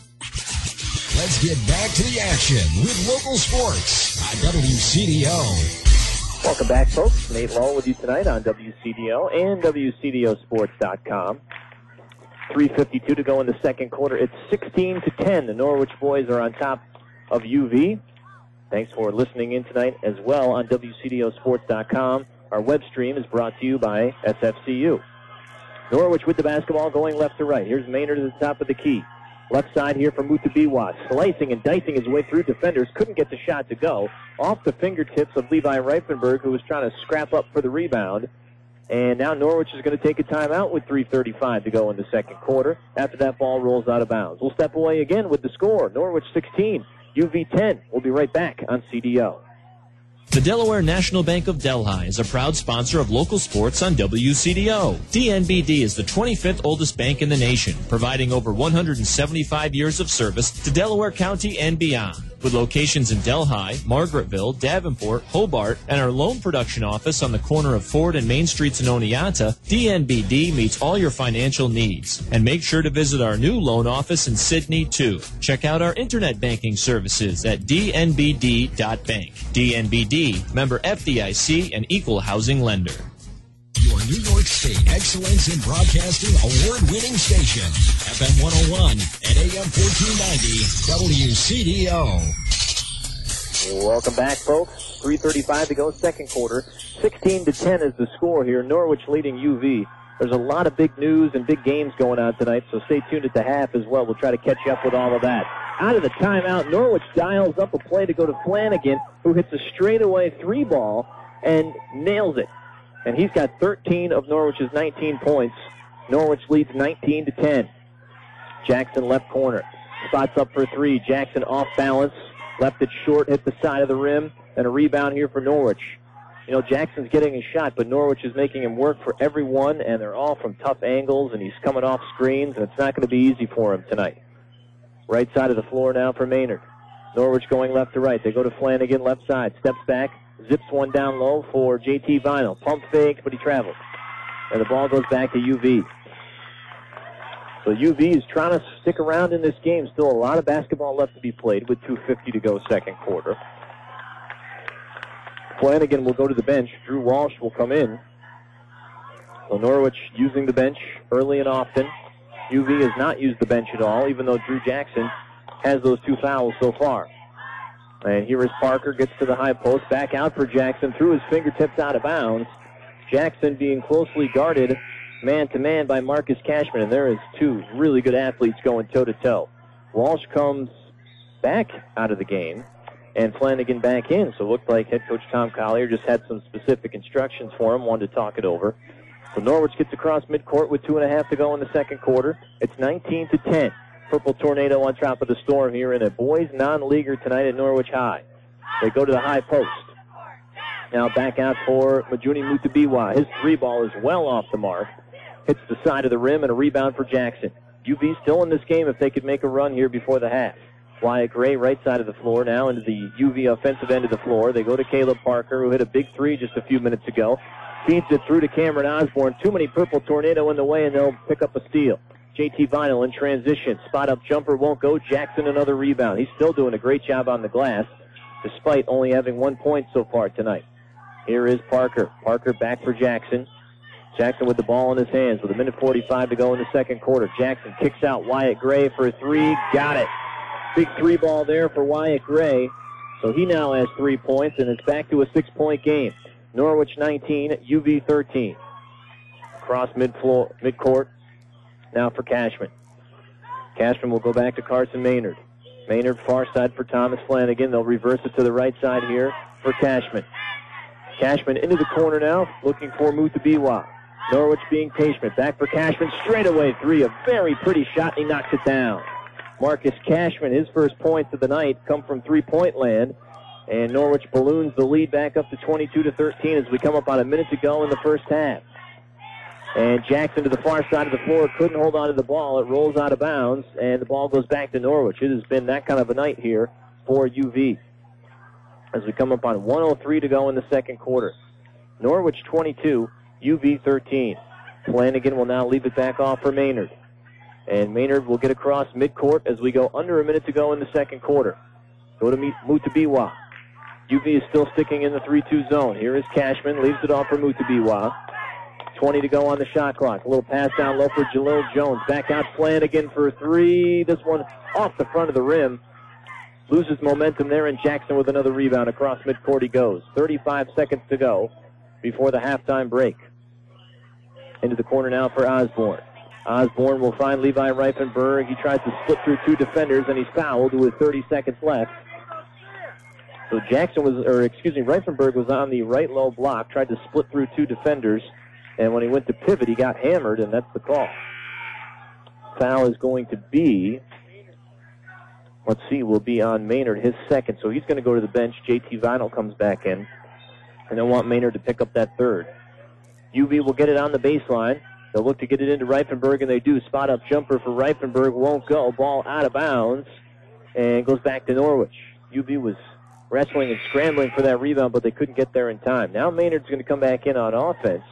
Let's get back to the action with local sports on W C D O. Welcome back, folks. Nate Law with you tonight on W C D O and W C D O sports dot com. three fifty-two to go in the second quarter. It's sixteen to ten. The Norwich boys are on top of U V. Thanks for listening in tonight as well on W C D O sports dot com. Our web stream is brought to you by S F C U. Norwich with the basketball going left to right. Here's Maynard at the top of the key. Left side here for Mutabiwa. Slicing and dicing his way through defenders. Couldn't get the shot to go. Off the fingertips of Levi Reifenberg, who was trying to scrap up for the rebound. And now Norwich is going to take a timeout with three thirty-five to go in the second quarter. After that ball rolls out of bounds. We'll step away again with the score. Norwich sixteen, U V ten. We'll be right back on C D O. The Delaware National Bank of Delhi is a proud sponsor of local sports on W C D O. D N B D is the twenty-fifth oldest bank in the nation, providing over one hundred seventy-five years of service to Delaware County and beyond. With locations in Delhi, Margaretville, Davenport, Hobart, and our loan production office on the corner of Ford and Main Streets in Oneonta, D N B D meets all your financial needs. And make sure to visit our new loan office in Sydney, too. Check out our internet banking services at d n b d dot bank. D N B D, member F D I C, and equal housing lender. Your New York State Excellence in Broadcasting award-winning station, F M one oh one and A M fourteen ninety, W C D O. Welcome back, folks. three thirty-five to go, second quarter. sixteen to ten is the score here. Norwich leading U V. There's a lot of big news and big games going on tonight, so stay tuned at the half as well. We'll try to catch you up with all of that. out of the timeout. Norwich dials up a play to go to Flanagan, who hits a straightaway three ball and nails it. And he's got thirteen of Norwich's nineteen points. Norwich leads nineteen to ten. Jackson left corner. Spots up for three. Jackson off balance. Left it short, hit the side of the rim, and a rebound here for Norwich. You know, Jackson's getting a shot, but Norwich is making him work for every one, and they're all from tough angles, and he's coming off screens, and it's not going to be easy for him tonight. Right side of the floor now for Maynard. Norwich going left to right. They go to Flanagan, left side. Steps back, zips one down low for J T Vinyl. Pump fake, but he travels. And the ball goes back to U V. So U V is trying to stick around in this game. Still a lot of basketball left to be played with two fifty to go second quarter. Flanagan will go to the bench. Drew Walsh will come in. So Norwich using the bench early and often. U V has not used the bench at all, even though Drew Jackson has those two fouls so far. And here is Parker, gets to the high post, back out for Jackson, through his fingertips out of bounds. Jackson being closely guarded man-to-man by Marcus Cashman, and there is two really good athletes going toe-to-toe. Walsh comes back out of the game, and Flanagan back in, so it looked like head coach Tom Collier just had some specific instructions for him, wanted to talk it over. So Norwich gets across midcourt with two and a half to go in the second quarter. It's nineteen to ten. Purple Tornado on top of the storm here in a boys non-leaguer tonight at Norwich High. They go to the high post. Now back out for Majuni Mutabiwa. His three ball is well off the mark. Hits the side of the rim and a rebound for Jackson. U V still in this game if they could make a run here before the half. Wyatt Gray right side of the floor now into the U V offensive end of the floor. They go to Caleb Parker, who hit a big three just a few minutes ago. Feeds it through to Cameron Osborne. Too many Purple Tornado in the way, and they'll pick up a steal. J T Vinyl in transition. Spot-up jumper won't go. Jackson another rebound. He's still doing a great job on the glass, despite only having one point so far tonight. Here is Parker. Parker back for Jackson. Jackson with the ball in his hands with a minute forty-five to go in the second quarter. Jackson kicks out Wyatt Gray for a three. Got it. Big three ball there for Wyatt Gray. So he now has three points, and it's back to a six-point game. Norwich nineteen, U V thirteen. Across mid-floor, mid-court. Now for Cashman. Cashman will go back to Carson Maynard. Maynard far side for Thomas Flanagan. They'll reverse it to the right side here for Cashman. Cashman into the corner now, looking for Mutabiwa. Norwich being patient. Back for Cashman. Straightaway three. A very pretty shot, and he knocks it down. Marcus Cashman, his first points of the night come from three-point land. And Norwich balloons the lead back up to twenty-two to thirteen as we come up on a minute to go in the first half. And Jackson to the far side of the floor couldn't hold on to the ball. It rolls out of bounds, and the ball goes back to Norwich. It has been that kind of a night here for U V. As we come up on one oh three to go in the second quarter. Norwich twenty-two, U V thirteen. Flanagan will now leave it back off for Maynard. And Maynard will get across midcourt as we go under a minute to go in the second quarter. Go to Mutabiwa. U V is still sticking in the three two zone. Here is Cashman, leaves it off for Mutabiwa. twenty to go on the shot clock. A little pass down low for Jalil Jones. Back out Flanagan for three. This one off the front of the rim. Loses momentum there, and Jackson with another rebound. Across midcourt he goes. thirty-five seconds to go before the halftime break. Into the corner now for Osborne. Osborne will find Levi Reifenberg. He tries to split through two defenders, and he's fouled with thirty seconds left. So Jackson was, or excuse me, Reifenberg was on the right low block, tried to split through two defenders, and when he went to pivot, he got hammered, and that's the call. Foul is going to be, let's see, will be on Maynard, his second. So he's going to go to the bench. J T Vinyl comes back in, and they'll want Maynard to pick up that third. U V will get it on the baseline. They'll look to get it into Reifenberg, and they do. Spot-up jumper for Reifenberg won't go. Ball out of bounds, and goes back to Norwich. U V was wrestling and scrambling for that rebound, but they couldn't get there in time. Now Maynard's going to come back in on offense,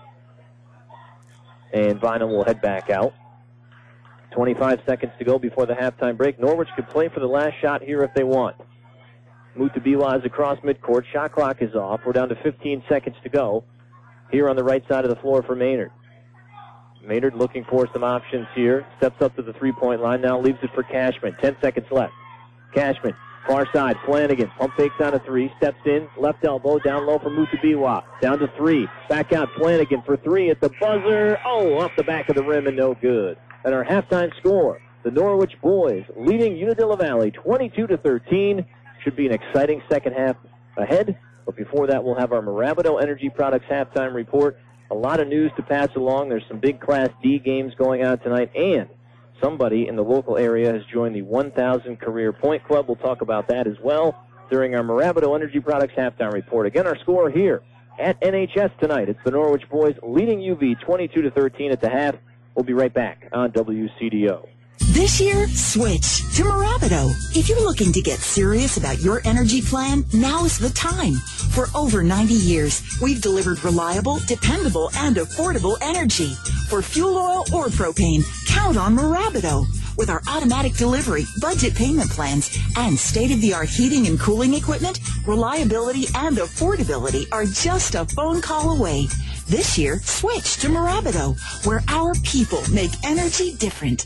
and Vinyl will head back out. twenty-five seconds to go before the halftime break. Norwich could play for the last shot here if they want. Mutabiwa is across midcourt. Shot clock is off. We're down to fifteen seconds to go here on the right side of the floor for Maynard. Maynard looking for some options here. Steps up to the three-point line. Now leaves it for Cashman. Ten seconds left. Cashman, far side. Flanagan, pump fakes on a three. Steps in. Left elbow. Down low for Mutabiwa. Down to three. Back out Flanagan for three at the buzzer. Oh, off the back of the rim and no good. And our halftime score, The Norwich boys leading Unadilla Valley twenty-two to thirteen. Should be an exciting second half ahead. But before that, we'll have our Moravido Energy Products halftime report. A lot of news to pass along. There's some big Class D games going on tonight, and somebody in the local area has joined the one thousand Career Point Club. We'll talk about that as well during our Moravido Energy Products halftime report. Again, our score here at N H S tonight. It's the Norwich boys leading U V twenty-two to thirteen at the half. We'll be right back on W C D O. This year, switch to Moravido. If you're looking to get serious about your energy plan, now is the time. For over ninety years, we've delivered reliable, dependable, and affordable energy. For fuel oil or propane, count on Moravido. With our automatic delivery, budget payment plans, and state-of-the-art heating and cooling equipment, reliability and affordability are just a phone call away. This year, switch to Moravido, where our people make energy different.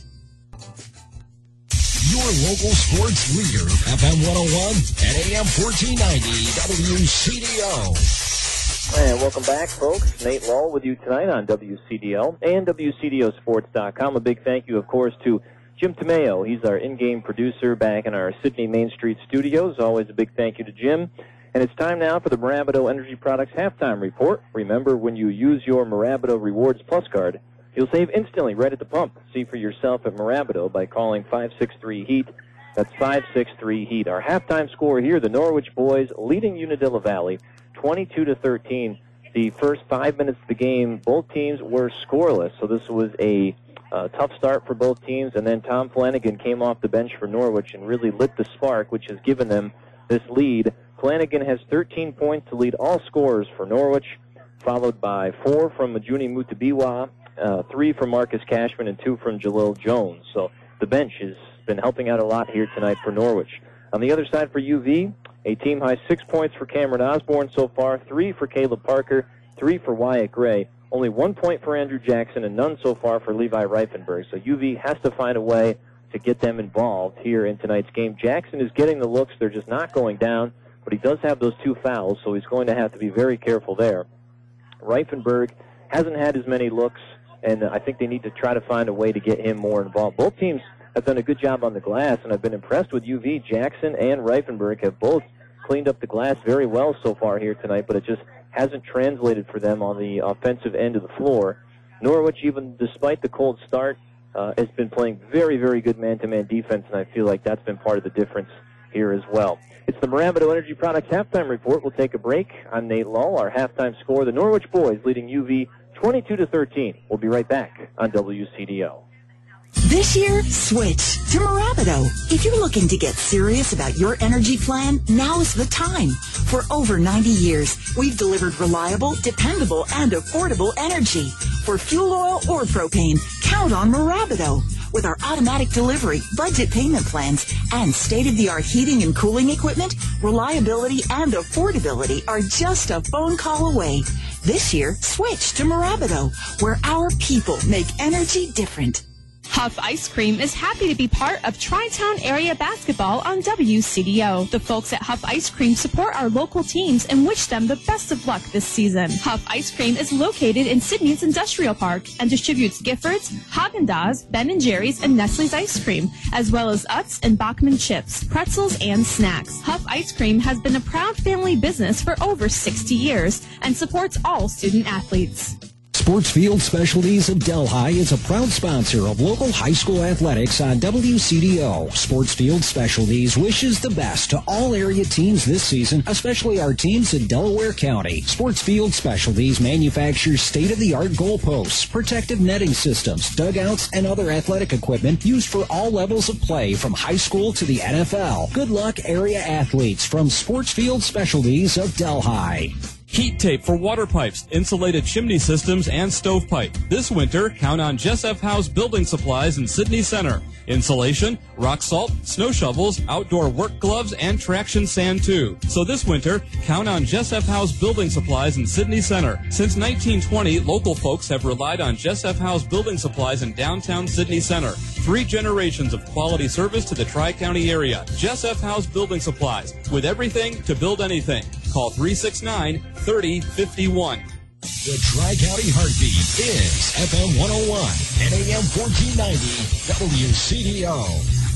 Your local sports leader, F M one oh one and A M fourteen ninety W C D O. And welcome back, folks. Nate Law with you tonight on W C D O and W C D O sports dot com. A big thank you, of course, to Jim Tomeo. He's our in-game producer back in our Sydney Main Street studios. Always a big thank you to Jim. And it's time now for the Moravido Energy Products halftime report. Remember, when you use your Moravido Rewards Plus card, you'll save instantly right at the pump. See for yourself at Moravido by calling five six three HEAT. That's five six three HEAT. Our halftime score here, the Norwich boys leading Unadilla Valley twenty-two to thirteen. The first five minutes of the game, both teams were scoreless, so this was a uh, tough start for both teams. And then Tom Flanagan came off the bench for Norwich and really lit the spark, which has given them this lead. Flanagan has thirteen points to lead all scorers for Norwich, followed by four from Majuni Mutabiwa, Uh, three from Marcus Cashman, and two from Jalil Jones. So the bench has been helping out a lot here tonight for Norwich. On the other side for U V, a team-high six points for Cameron Osborne so far, three for Caleb Parker, three for Wyatt Gray, only one point for Andrew Jackson, and none so far for Levi Reifenberg. So U V has to find a way to get them involved here in tonight's game. Jackson is getting the looks. They're just not going down, but he does have those two fouls, so he's going to have to be very careful there. Reifenberg hasn't had as many looks, and I think they need to try to find a way to get him more involved. Both teams have done a good job on the glass, and I've been impressed with U V. Jackson and Reifenberg have both cleaned up the glass very well so far here tonight, but it just hasn't translated for them on the offensive end of the floor. Norwich, even despite the cold start, uh, has been playing very, very good man-to-man defense, and I feel like that's been part of the difference here as well. It's the Moravido Energy Products halftime report. We'll take a break. I'm Nate Lull. Our halftime score, the Norwich boys leading U V twenty-two to thirteen. We'll be right back on W C D O. This year, switch to Moravido. If you're looking to get serious about your energy plan, now is the time. For over ninety years, we've delivered reliable, dependable, and affordable energy. For fuel oil or propane, count on Moravido. With our automatic delivery, budget payment plans, and state-of-the-art heating and cooling equipment, reliability and affordability are just a phone call away. This year, switch to Moravido, where our people make energy different. Huff Ice Cream is happy to be part of Tri-Town Area Basketball on W C D O. The folks at Huff Ice Cream support our local teams and wish them the best of luck this season. Huff Ice Cream is located in Sydney's Industrial Park and distributes Giffords, Haagen-Dazs, Ben and Jerry's, and Nestle's Ice Cream, as well as Utz and Bachman chips, pretzels, and snacks. Huff Ice Cream has been a proud family business for over sixty years and supports all student athletes. Sportsfield Specialties of Delhi is a proud sponsor of local high school athletics on W C D O. Sportsfield Specialties wishes the best to all area teams this season, especially our teams in Delaware County. Sportsfield Specialties manufactures state-of-the-art goalposts, protective netting systems, dugouts, and other athletic equipment used for all levels of play from high school to the N F L. Good luck, area athletes, from Sportsfield Specialties of Delhi. Heat tape for water pipes, insulated chimney systems, and stovepipe. This winter, count on Jess F. House Building Supplies in Sydney Center. Insulation, rock salt, snow shovels, outdoor work gloves, and traction sand too. So this winter, count on Jess F. House Building Supplies in Sydney Center. Since nineteen twenty, local folks have relied on Jess F. House Building Supplies in downtown Sydney Center. Three generations of quality service to the Tri-County area. Jess F. House Building Supplies, with everything to build anything. Call three six nine, three oh five one. The Tri-County Heartbeat is F M one oh one and A M fourteen ninety W C D O.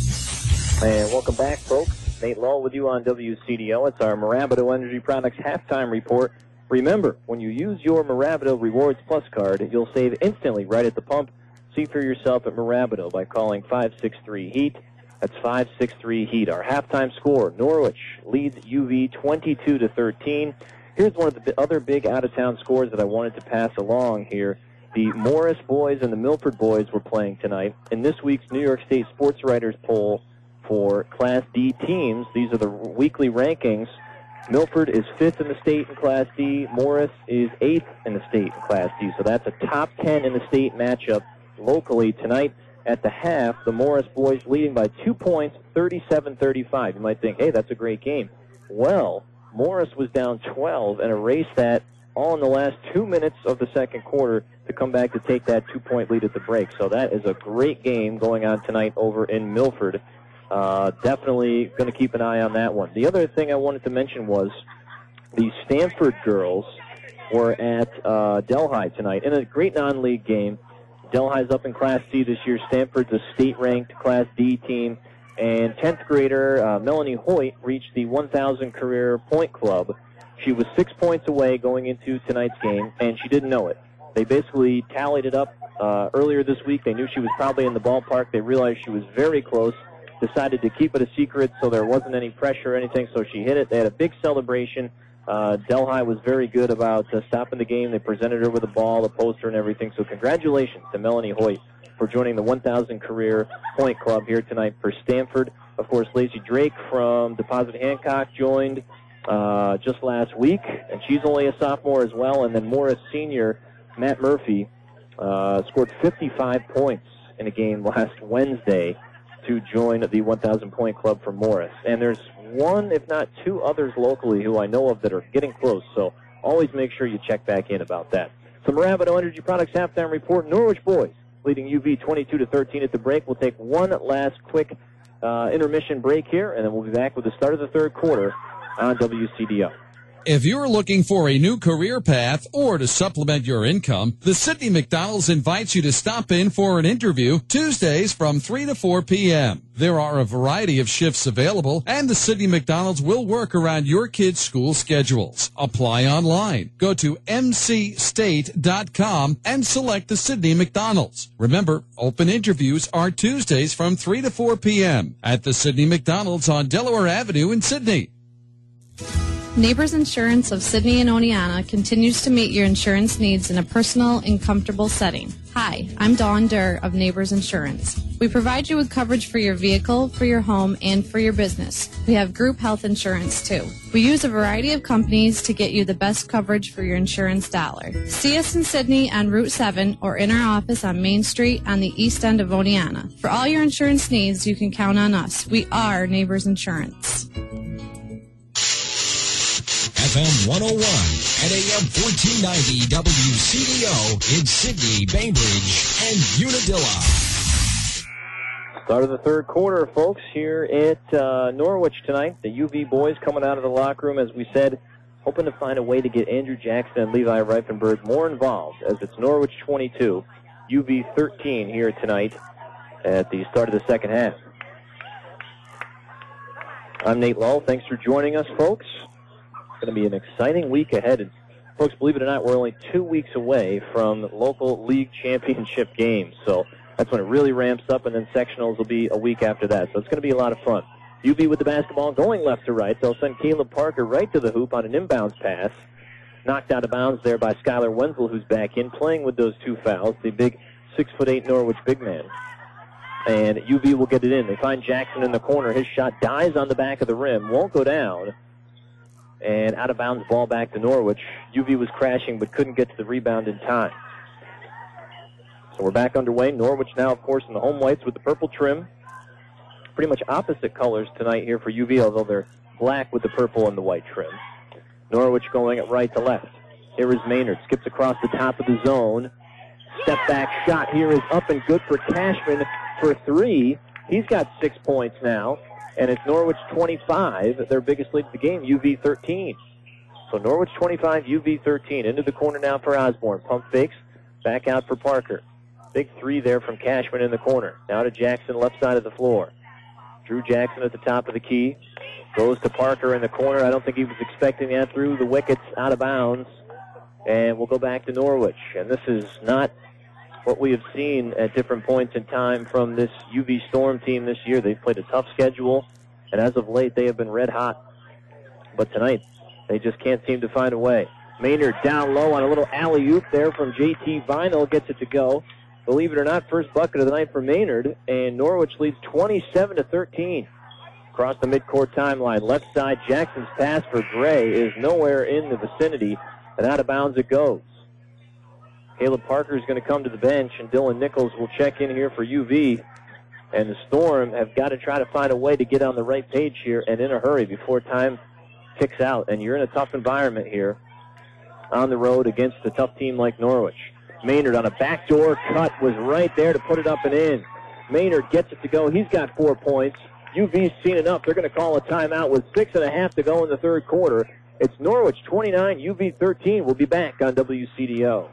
And welcome back, folks. Nate Lull with you on W C D O. It's our Maravido Energy Products halftime report. Remember, when you use your Maravido Rewards Plus card, you'll save instantly right at the pump. See for yourself at Maravido by calling five six three HEAT. That's five six three HEAT. Our halftime score, Norwich leads U V twenty-two to thirteen. Here's one of the other big out-of-town scores that I wanted to pass along here. The Morris boys and the Milford boys were playing tonight. In this week's New York State Sports Writers poll for Class D teams, these are the weekly rankings. Milford is fifth in the state in Class D. Morris is eighth in the state in Class D. So that's a top ten in the state matchup locally tonight. At the half, the Morris boys leading by two points, thirty-seven thirty-five. You might think, hey, that's a great game. Well, Morris was down twelve and erased that all in the last two minutes of the second quarter to come back to take that two-point lead at the break. So that is a great game going on tonight over in Milford. Uh, definitely going to keep an eye on that one. The other thing I wanted to mention was the Stanford girls were at uh, Delhi tonight in a great non-league game. Delhi's up in Class C this year. Stanford's a state-ranked Class D team. And tenth grader uh, Melanie Hoyt reached the one thousand career point club. She was six points away going into tonight's game, and she didn't know it. They basically tallied it up uh, earlier this week. They knew she was probably in the ballpark. They realized she was very close, decided to keep it a secret so there wasn't any pressure or anything, so she hit it. They had a big celebration. Uh, Delhi was very good about uh, stopping the game. They presented her with a ball, a poster, and everything. So congratulations to Melanie Hoyt for joining the one thousand career point club here tonight for Stanford. Of course, Lacey Drake from Deposit Hancock joined uh, just last week, and she's only a sophomore as well. And then Morris senior Matt Murphy uh, scored fifty-five points in a game last Wednesday to join the one thousand point club for Morris. And there's one, if not two others locally who I know of that are getting close, so always make sure you check back in about that. So Maravido Energy Products halftime report, Norwich boys leading U V twenty-two to thirteen at the break. We'll take one last quick uh, intermission break here, and then we'll be back with the start of the third quarter on W C D O. If you're looking for a new career path or to supplement your income, the Sidney McDonald's invites you to stop in for an interview Tuesdays from three to four p.m. There are a variety of shifts available, and the Sidney McDonald's will work around your kids' school schedules. Apply online. Go to m c state dot com and select the Sidney McDonald's. Remember, open interviews are Tuesdays from three to four p.m. at the Sidney McDonald's on Delaware Avenue in Sidney. Neighbors Insurance of Sidney and Oneonta continues to meet your insurance needs in a personal and comfortable setting. Hi, I'm Dawn Durr of Neighbors Insurance. We provide you with coverage for your vehicle, for your home, and for your business. We have group health insurance too. We use a variety of companies to get you the best coverage for your insurance dollar. See us in Sidney on Route seven or in our office on Main Street on the east end of Oneonta. For all your insurance needs, you can count on us. We are Neighbors Insurance. F M one oh one and A M fourteen ninety W C D O in Sidney, Bainbridge, and Unadilla. Start of the third quarter, folks, here at uh, Norwich tonight. The U V boys coming out of the locker room, as we said, hoping to find a way to get Andrew Jackson and Levi Reifenberg more involved, as it's Norwich twenty-two, U V thirteen here tonight at the start of the second half. I'm Nate Lull. Thanks for joining us, folks. It's going to be an exciting week ahead. And folks, believe it or not, we're only two weeks away from local league championship games. So that's when it really ramps up, and then sectionals will be a week after that. So it's going to be a lot of fun. U V with the basketball going left to right. They'll send Caleb Parker right to the hoop on an inbounds pass. Knocked out of bounds there by Skylar Wenzel, who's back in, playing with those two fouls, the big six foot eight Norwich big man. And U V will get it in. They find Jackson in the corner. His shot dies on the back of the rim, won't go down. And out of bounds ball back to Norwich. U V was crashing but couldn't get to the rebound in time. So we're back underway. Norwich now, of course, in the home whites with the purple trim. Pretty much opposite colors tonight here for U V, although they're black with the purple and the white trim. Norwich going at right to left. Here is Maynard. Skips across the top of the zone. Step back shot here is up and good for Cashman for three. He's got six points now. And it's Norwich twenty-five, their biggest lead of the game, U V thirteen. So Norwich twenty-five, U V thirteen. Into the corner now for Osborne. Pump fakes. Back out for Parker. Big three there from Cashman in the corner. Now to Jackson, left side of the floor. Drew Jackson at the top of the key. Goes to Parker in the corner. I don't think he was expecting that. Through the wickets, out of bounds. And we'll go back to Norwich. And this is not what we have seen at different points in time from this U V Storm team this year. They've played a tough schedule, and as of late, they have been red hot. But tonight, they just can't seem to find a way. Maynard down low on a little alley-oop there from J T Vinyl, gets it to go. Believe it or not, first bucket of the night for Maynard, and Norwich leads twenty-seven to thirteen. Across the midcourt timeline, left side, Jackson's pass for Gray is nowhere in the vicinity, and out of bounds it goes. Caleb Parker is going to come to the bench, and Dylan Nichols will check in here for U V. And the Storm have got to try to find a way to get on the right page here and in a hurry before time ticks out. And you're in a tough environment here on the road against a tough team like Norwich. Maynard on a backdoor cut was right there to put it up and in. Maynard gets it to go. He's got four points. U V's seen enough. They're going to call a timeout with six and a half to go in the third quarter. It's Norwich twenty-nine, U V thirteen. We'll be back on W C D O.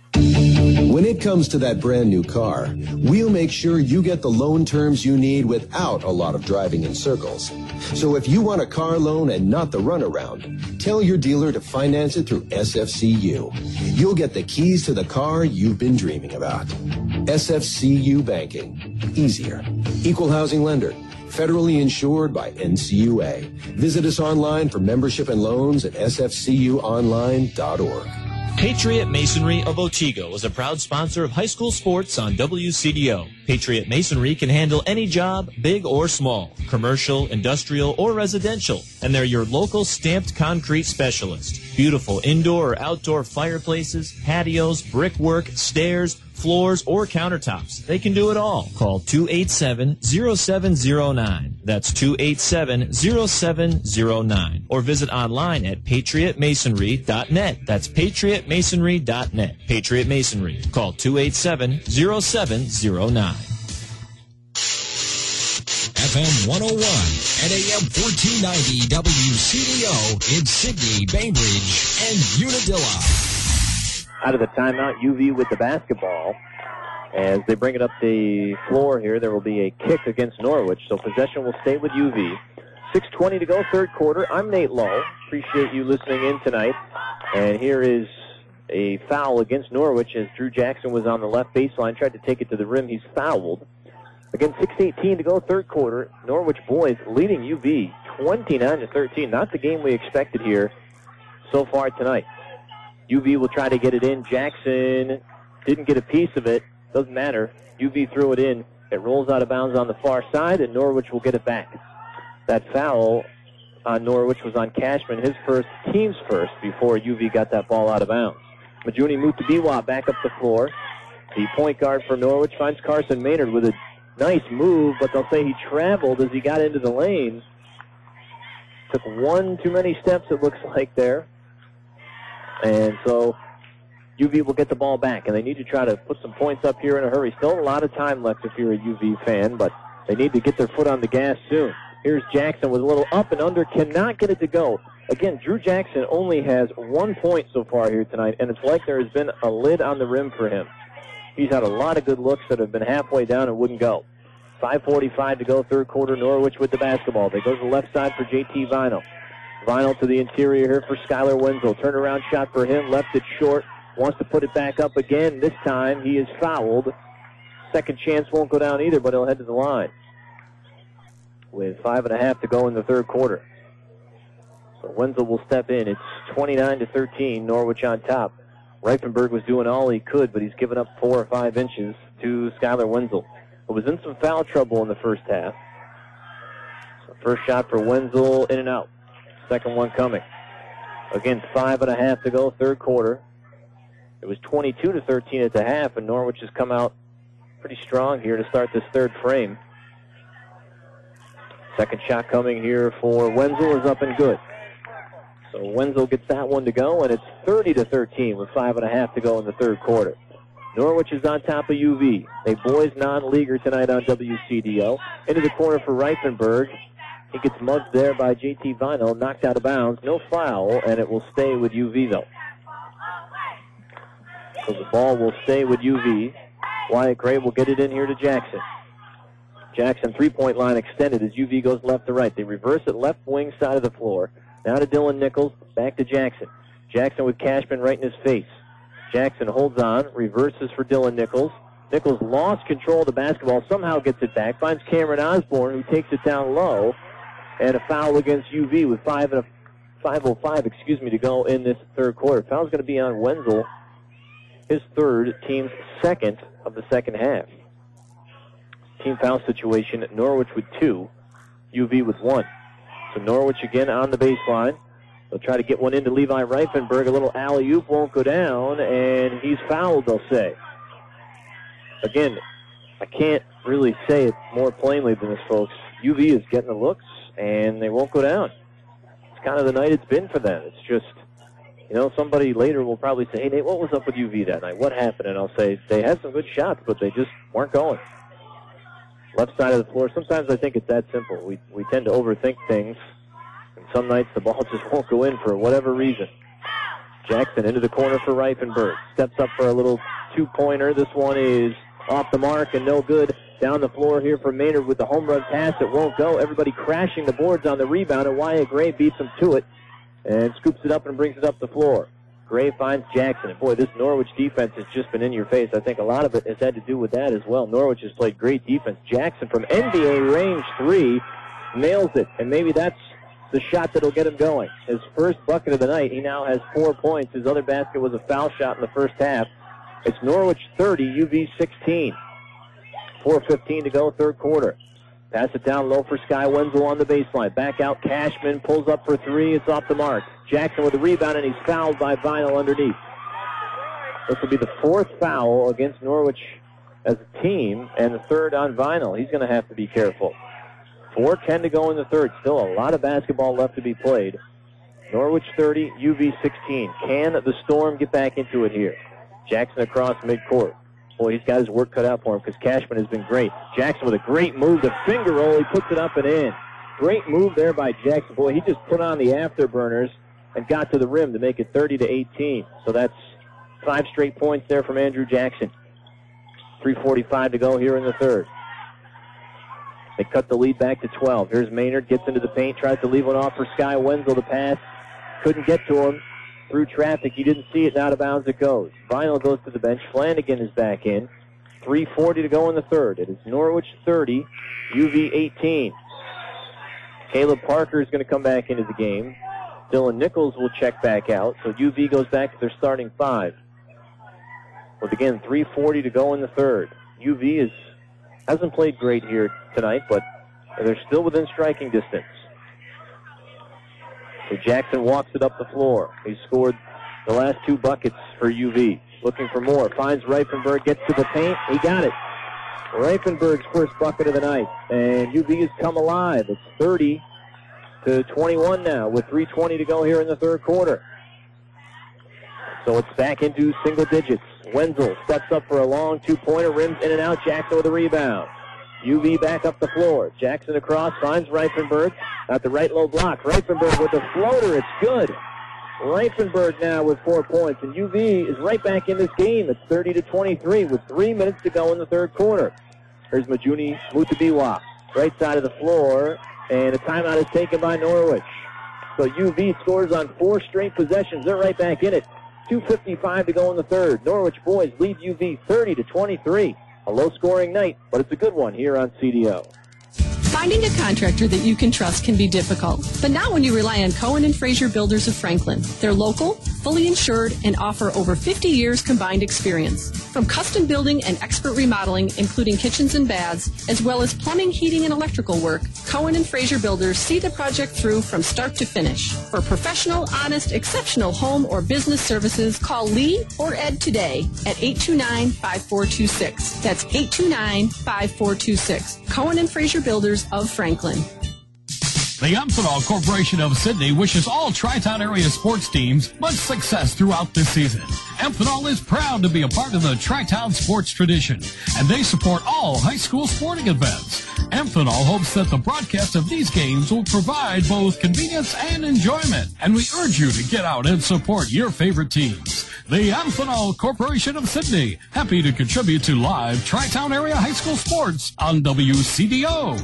When it comes to that brand new car, we'll make sure you get the loan terms you need without a lot of driving in circles. So if you want a car loan and not the runaround, tell your dealer to finance it through S F C U. You'll get the keys to the car you've been dreaming about. S F C U Banking. Easier. Equal housing lender. Federally insured by N C U A. Visit us online for membership and loans at S F C U online dot org. Patriot Masonry of Otsego is a proud sponsor of high school sports on W C D O. Patriot Masonry can handle any job, big or small, commercial, industrial, or residential, and they're your local stamped concrete specialist. Beautiful indoor or outdoor fireplaces, patios, brickwork, stairs, floors, or countertops. They can do it all. Call two eight seven, zero seven zero nine. That's two eight seven, zero seven zero nine. Or visit online at patriot masonry dot net. That's patriot masonry dot net. Patriot Masonry. Call two eight seven, zero seven zero nine. F M one oh one and A M fourteen ninety W C D O in Sydney, Bainbridge, and Unadilla. Out of the timeout, U V with the basketball. As they bring it up the floor here, there will be a kick against Norwich, so possession will stay with U V. six twenty to go, third quarter. I'm Nate Lowe. Appreciate you listening in tonight. And here is a foul against Norwich as Drew Jackson was on the left baseline, tried to take it to the rim. He's fouled. Again, six eighteen to go, third quarter. Norwich boys leading U V twenty-nine to thirteen. Not the game we expected here so far tonight. U V will try to get it in. Jackson didn't get a piece of it. Doesn't matter. U V threw it in. It rolls out of bounds on the far side, and Norwich will get it back. That foul on Norwich was on Cashman, his first, team's first, before U V got that ball out of bounds. Majuni Mutabiwa back up the floor. The point guard for Norwich finds Carson Maynard with a nice move, but they'll say he traveled as he got into the lane. Took one too many steps, it looks like, there. And so U V will get the ball back, and they need to try to put some points up here in a hurry. Still a lot of time left if you're a U V fan, but they need to get their foot on the gas soon. Here's Jackson with a little up and under, cannot get it to go. Again, Drew Jackson only has one point so far here tonight, and it's like there has been a lid on the rim for him. He's had a lot of good looks that have been halfway down and wouldn't go. five forty-five to go, third quarter, Norwich with the basketball. They go to the left side for J T Vinyl. Vinyl to the interior here for Skylar Wenzel. Turnaround shot for him, left it short. Wants to put it back up again. This time he is fouled. Second chance won't go down either, but he'll head to the line. With five and a half to go in the third quarter. So Wenzel will step in. It's twenty-nine to thirteen, Norwich on top. Reifenberg was doing all he could, but he's given up four or five inches to Skylar Wenzel, who was in some foul trouble in the first half. So first shot for Wenzel, in and out. Second one coming. Again, five and a half to go, third quarter. It was twenty-two to thirteen at the half, and Norwich has come out pretty strong here to start this third frame. Second shot coming here for Wenzel is up and good. So Wenzel gets that one to go, and it's thirty to thirteen with five and a half to go in the third quarter. Norwich is on top of U V. A boys non-leaguer tonight on W C D O. Into the corner for Reifenberg. He gets mugged there by J T Vinyl, knocked out of bounds. No foul, and it will stay with U V, though. So the ball will stay with U V. Wyatt Gray will get it in here to Jackson. Jackson, three-point line extended as U V goes left to right. They reverse it left wing side of the floor. Now to Dylan Nichols, back to Jackson. Jackson with Cashman right in his face. Jackson holds on, reverses for Dylan Nichols. Nichols lost control of the basketball, somehow gets it back, finds Cameron Osborne, who takes it down low, and a foul against U V with five and a five oh five, excuse me, to go in this third quarter. Foul's going to be on Wenzel, his third, team's second of the second half. Team foul situation, Norwich with two, U V with one. So Norwich again on the baseline. They'll try to get one into Levi Reifenberg. A little alley-oop won't go down, and he's fouled, they'll say. Again, I can't really say it more plainly than this, folks. U V is getting the looks, and they won't go down. It's kind of the night it's been for them. It's just, you know, somebody later will probably say, hey, Nate, what was up with U V that night? What happened? And I'll say, they had some good shots, but they just weren't going. Left side of the floor. Sometimes I think it's that simple. We, we tend to overthink things. And some nights the ball just won't go in for whatever reason. Jackson into the corner for Reifenberg. Steps up for a little two-pointer. This one is off the mark and no good. Down the floor here for Maynard with the home run pass. It won't go. Everybody crashing the boards on the rebound, and Wyatt Gray beats him to it and scoops it up and brings it up the floor. Gray finds Jackson. And boy, this Norwich defense has just been in your face. I think a lot of it has had to do with that as well. Norwich has played great defense. Jackson from N B A range three nails it, and maybe that's the shot that'll get him going. His first bucket of the night, he now has four points. His other basket was a foul shot in the first half. It's Norwich thirty, U V sixteen. four fifteen to go, third quarter. Pass it down low for Sky Wenzel on the baseline. Back out, Cashman pulls up for three. It's off the mark. Jackson with the rebound, and he's fouled by Vinyl underneath. This will be the fourth foul against Norwich as a team, and the third on Vinyl. He's going to have to be careful. four ten to go in the third. Still a lot of basketball left to be played. Norwich thirty, U V sixteen. Can the Storm get back into it here? Jackson across midcourt. Boy, he's got his work cut out for him because Cashman has been great. Jackson with a great move. The finger roll, he puts it up and in. Great move there by Jackson. Boy, he just put on the afterburners and got to the rim to make it thirty to eighteen. So that's five straight points there from Andrew Jackson. three forty-five to go here in the third. They cut the lead back to twelve. Here's Maynard, gets into the paint, tries to leave one off for Sky Wenzel to pass. Couldn't get to him. Through traffic, you didn't see it, and out of bounds it goes. Vinyl goes to the bench. Flanagan is back in. three forty to go in the third. It is Norwich thirty, U V eighteen. Caleb Parker is going to come back into the game. Dylan Nichols will check back out, so U V goes back to their starting five. With, again, three forty to go in the third. U V is, hasn't played great here tonight, but they're still within striking distance. So Jackson walks it up the floor. He scored the last two buckets for U V. Looking for more. Finds Reifenberg, gets to the paint. He got it. Reifenberg's first bucket of the night. And U V has come alive. It's thirty to twenty-one now with three twenty to go here in the third quarter. So it's back into single digits. Wenzel steps up for a long two-pointer, rims in and out. Jackson with a rebound. U V back up the floor. Jackson across, finds Reifenberg at the right low block. Reifenberg with a floater. It's good. Reifenberg now with four points, and U V is right back in this game. It's thirty to twenty-three with three minutes to go in the third quarter. Here's Majuni Mutabiwa, right side of the floor, and a timeout is taken by Norwich. So U V scores on four straight possessions. They're right back in it. two fifty-five to go in the third. Norwich boys lead U V thirty to twenty-three. A low-scoring night, but it's a good one here on C D O. Finding a contractor that you can trust can be difficult, but not when you rely on Cohen and Fraser Builders of Franklin. They're local, fully insured, and offer over fifty years combined experience. From custom building and expert remodeling, including kitchens and baths, as well as plumbing, heating, and electrical work, Cohen and Fraser Builders see the project through from start to finish. For professional, honest, exceptional home or business services, call Lee or Ed today at eight two nine, five four two six. That's eight two nine, five four two six. Cohen and Fraser Builders of Franklin. The Amphenol Corporation of Sydney wishes all Tri-Town area sports teams much success throughout this season. Amphenol is proud to be a part of the Tri-Town sports tradition, and they support all high school sporting events. Amphenol hopes that the broadcast of these games will provide both convenience and enjoyment, and we urge you to get out and support your favorite teams. the Amphenol Corporation of Sydney. Happy to contribute to live Tri-Town Area High School sports on W C D O.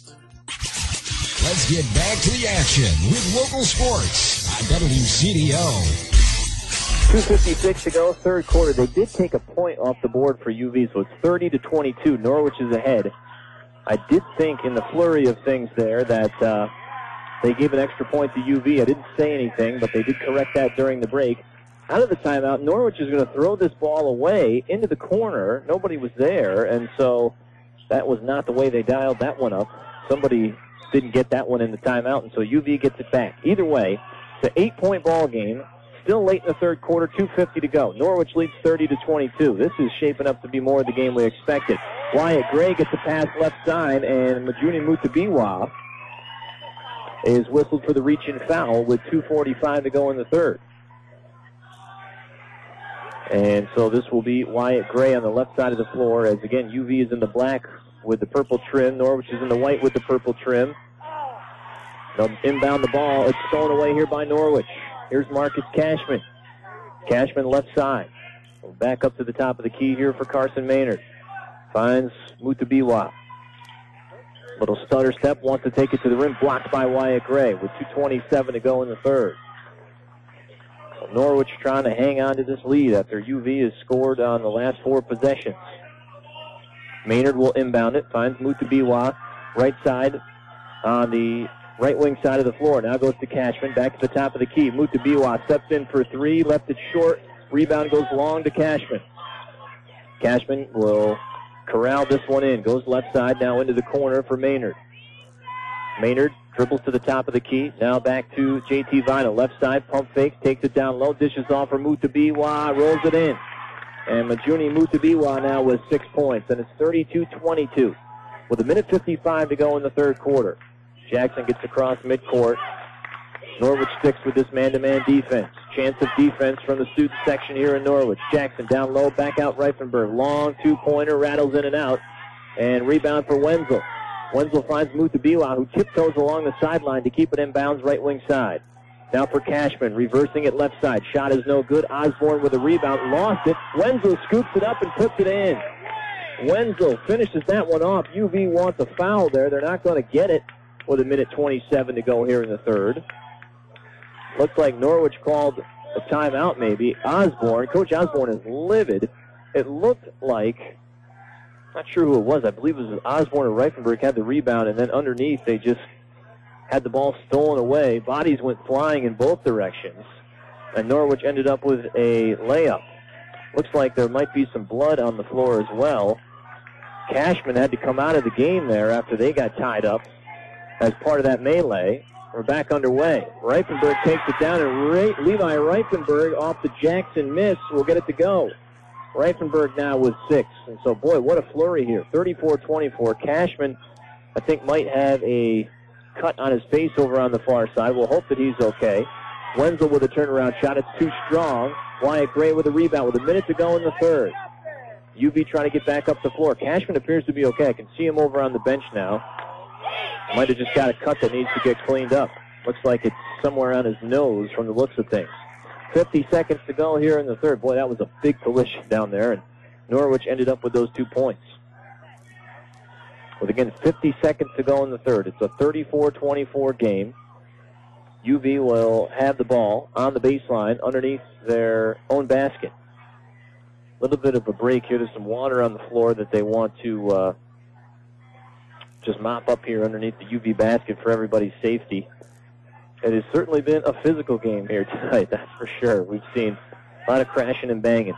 Let's get back to the action with local sports on W C D O. two fifty-six to go, third quarter. They did take a point off the board for U V, so it's thirty to twenty-two. Norwich is ahead. I did think in the flurry of things there that uh, they gave an extra point to U V. I didn't say anything, but they did correct that during the break. Out of the timeout, Norwich is going to throw this ball away into the corner. Nobody was there, and so that was not the way they dialed that one up. Somebody didn't get that one in the timeout, and so U V gets it back. Either way, it's an eight-point ball game. Still late in the third quarter, two fifty to go. Norwich leads thirty to twenty-two. This is shaping up to be more of the game we expected. Wyatt Gray gets a pass left side, and Majuni Mutabiwa is whistled for the reach-in foul with two forty-five to go in the third. And so this will be Wyatt Gray on the left side of the floor, as again, U V is in the black with the purple trim. Norwich is in the white with the purple trim. They'll inbound the ball. It's stolen away here by Norwich. Here's Marcus Cashman. Cashman left side. We'll back up to the top of the key here for Carson Maynard. Finds Mutabiwa. Little stutter step, wants to take it to the rim, blocked by Wyatt Gray with two twenty-seven to go in the third. So Norwich trying to hang on to this lead after U V has scored on the last four possessions. Maynard will inbound it, finds Mutabiwa right side on the right wing side of the floor. Now goes to Cashman, back to the top of the key. Mutabiwa steps in for three, left it short. Rebound goes long to Cashman. Cashman will corral this one in. Goes left side, now into the corner for Maynard. Maynard dribbles to the top of the key. Now back to J T Vinyl. Left side, pump fakes, takes it down low, dishes off for Mutabiwa, rolls it in. And Majuni Mutabiwa now with six points, and it's thirty-two twenty-two. With a minute fifty-five to go in the third quarter. Jackson gets across midcourt. Norwich sticks with this man-to-man defense. Chance of defense from the student section here in Norwich. Jackson down low, back out Reifenberg. Long two-pointer, rattles in and out. And rebound for Wenzel. Wenzel finds Mutabiwa, who tiptoes along the sideline to keep it in bounds right wing side. Now for Cashman, reversing it left side. Shot is no good. Osborne with a rebound, lost it. Wenzel scoops it up and puts it in. Wenzel finishes that one off. U V wants a foul there. They're not going to get it with a minute twenty-seven to go here in the third. Looks like Norwich called a timeout maybe. Osborne, Coach Osborne is livid. It looked like, not sure who it was, I believe it was Osborne or Reifenberg had the rebound, and then underneath they just had the ball stolen away. Bodies went flying in both directions, and Norwich ended up with a layup. Looks like there might be some blood on the floor as well. Cashman had to come out of the game there after they got tied up as part of that melee. We're back underway. Reifenberg takes it down, and Ray, Levi Reifenberg off the Jackson miss will get it to go. Reifenberg now with six. And so, boy, what a flurry here. thirty-four twenty-four. Cashman, I think, might have a cut on his face over on the far side. We'll hope that he's okay. Wenzel with a turnaround shot. It's too strong. Wyatt Gray with a rebound with a minute to go in the third. U V trying to get back up the floor. Cashman appears to be okay. I can see him over on the bench now. Might have just got a cut that needs to get cleaned up. Looks like it's somewhere on his nose from the looks of things. fifty seconds to go here in the third. Boy, that was a big collision down there, and Norwich ended up with those two points. With, again, fifty seconds to go in the third. It's a thirty-four twenty-four game. U V will have the ball on the baseline underneath their own basket. A little bit of a break here. There's some water on the floor that they want to uh, just mop up here underneath the U V basket for everybody's safety. It has certainly been a physical game here tonight, that's for sure. We've seen a lot of crashing and banging.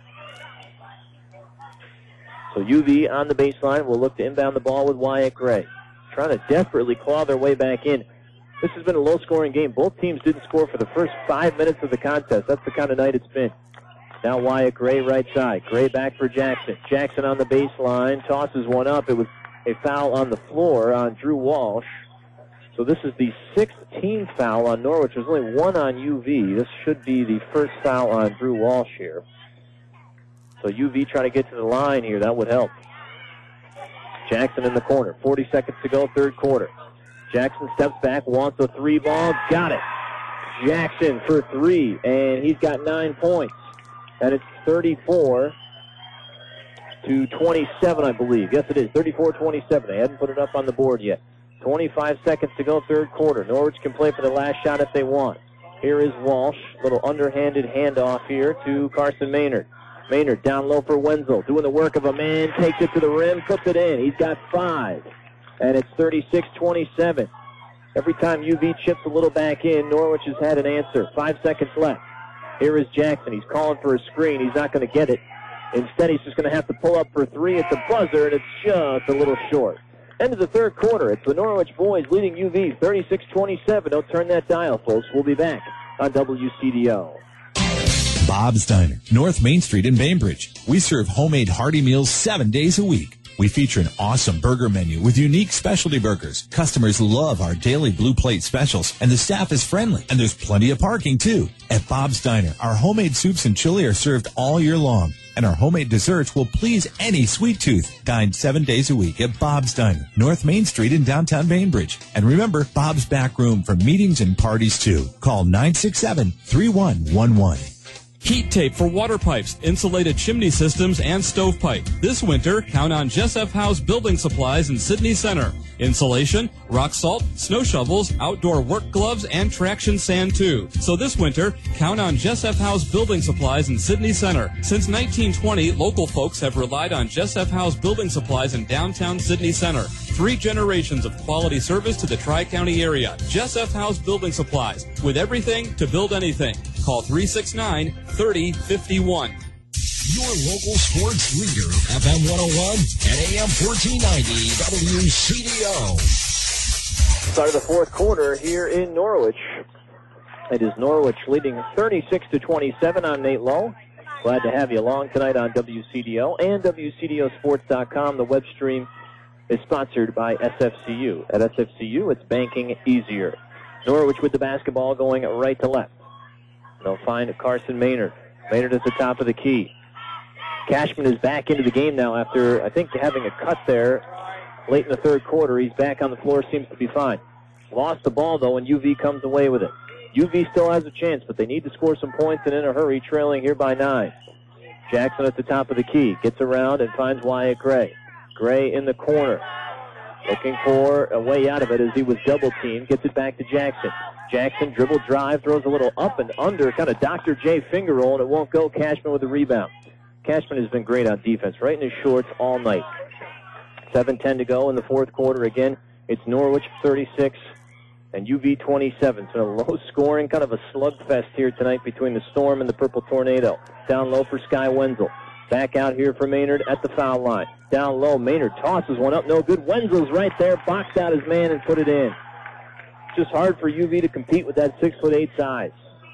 So U V on the baseline will look to inbound the ball with Wyatt Gray. Trying to desperately claw their way back in. This has been a low-scoring game. Both teams didn't score for the first five minutes of the contest. That's the kind of night it's been. Now Wyatt Gray right side. Gray back for Jackson. Jackson on the baseline, tosses one up. It was a foul on the floor on Drew Walsh. So this is the sixth team foul on Norwich. There's only one on U V. This should be the first foul on Drew Walsh here. So U V trying to get to the line here. That would help. Jackson in the corner. forty seconds to go, third quarter. Jackson steps back, wants a three ball, got it. Jackson for three, and he's got nine points. And it's thirty-four to twenty-seven, I believe. Yes, it is. thirty-four twenty-seven. They hadn't put it up on the board yet. twenty-five seconds to go, third quarter. Norwich can play for the last shot if they want. Here is Walsh. Little underhanded handoff here to Carson Maynard. Maynard down low for Wenzel. Doing the work of a man. Takes it to the rim. Puts it in. He's got five. And it's thirty-six twenty-seven. Every time U V chips a little back in, Norwich has had an answer. Five seconds left. Here is Jackson. He's calling for a screen. He's not going to get it. Instead, he's just going to have to pull up for three at the buzzer, and it's just a little short. End of the third quarter. It's the Norwich boys leading U V thirty-six twenty-seven. Don't turn that dial, folks. We'll be back on W C D O. Bob's Diner, North Main Street in Bainbridge. We serve homemade hearty meals seven days a week. We feature an awesome burger menu with unique specialty burgers. Customers love our daily blue plate specials, and the staff is friendly, and there's plenty of parking, too. At Bob's Diner, our homemade soups and chili are served all year long, and our homemade desserts will please any sweet tooth. Dine seven days a week at Bob's Diner, North Main Street in downtown Bainbridge. And remember, Bob's back room for meetings and parties, too. Call nine six seven, three one one one. Heat tape for water pipes, insulated chimney systems, and stovepipe. This winter, count on Jess F. House Building Supplies in Sydney Center. Insulation, rock salt, snow shovels, outdoor work gloves, and traction sand too. So this winter, count on Jess F. House Building Supplies in Sydney Center. Since nineteen twenty, local folks have relied on Jess F. House Building Supplies in downtown Sydney Center. Three generations of quality service to the Tri-County area. Jess F. House Building Supplies. With everything to build anything. Call three six nine, three oh five one. Your local sports leader, F M one oh one and A M fourteen ninety W C D O. Start of the fourth quarter here in Norwich. It is Norwich leading thirty-six to twenty-seven. I'm Nate Lowe. Glad to have you along tonight on W C D O and W C D O sports dot com. The web stream is sponsored by S F C U. At S F C U, it's banking easier. Norwich with the basketball going right to left. They'll find Carson Maynard. Maynard at the top of the key. Cashman is back into the game now after, I think, having a cut there late in the third quarter. He's back on the floor, seems to be fine. Lost the ball, though, and U V comes away with it. U V still has a chance, but they need to score some points and in a hurry, trailing here by nine. Jackson at the top of the key. Gets around and finds Wyatt Gray. Gray in the corner. Looking for a way out of it as he was double-teamed. Gets it back to Jackson. Jackson dribble drive, throws a little up and under, kind of Doctor J finger roll, and it won't go. Cashman with the rebound. Cashman has been great on defense, right in his shorts all night. seven ten to go in the fourth quarter. Again, it's Norwich thirty-six and U V twenty-seven. So a low scoring, kind of a slugfest here tonight between the Storm and the Purple Tornado. Down low for Sky Wenzel. Back out here for Maynard at the foul line. Down low, Maynard tosses one up, no good. Wenzel's right there, boxed out his man and put it in. Just hard for U V to compete with that six foot eight size.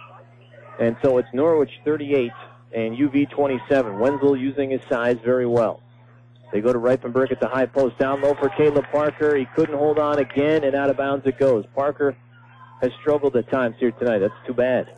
And so it's Norwich thirty-eight and U V twenty-seven. Wenzel using his size very well. They go to Reifenberg at the high post. Down low for Caleb Parker. He couldn't hold on again, and out of bounds it goes. Parker has struggled at times here tonight. That's too bad.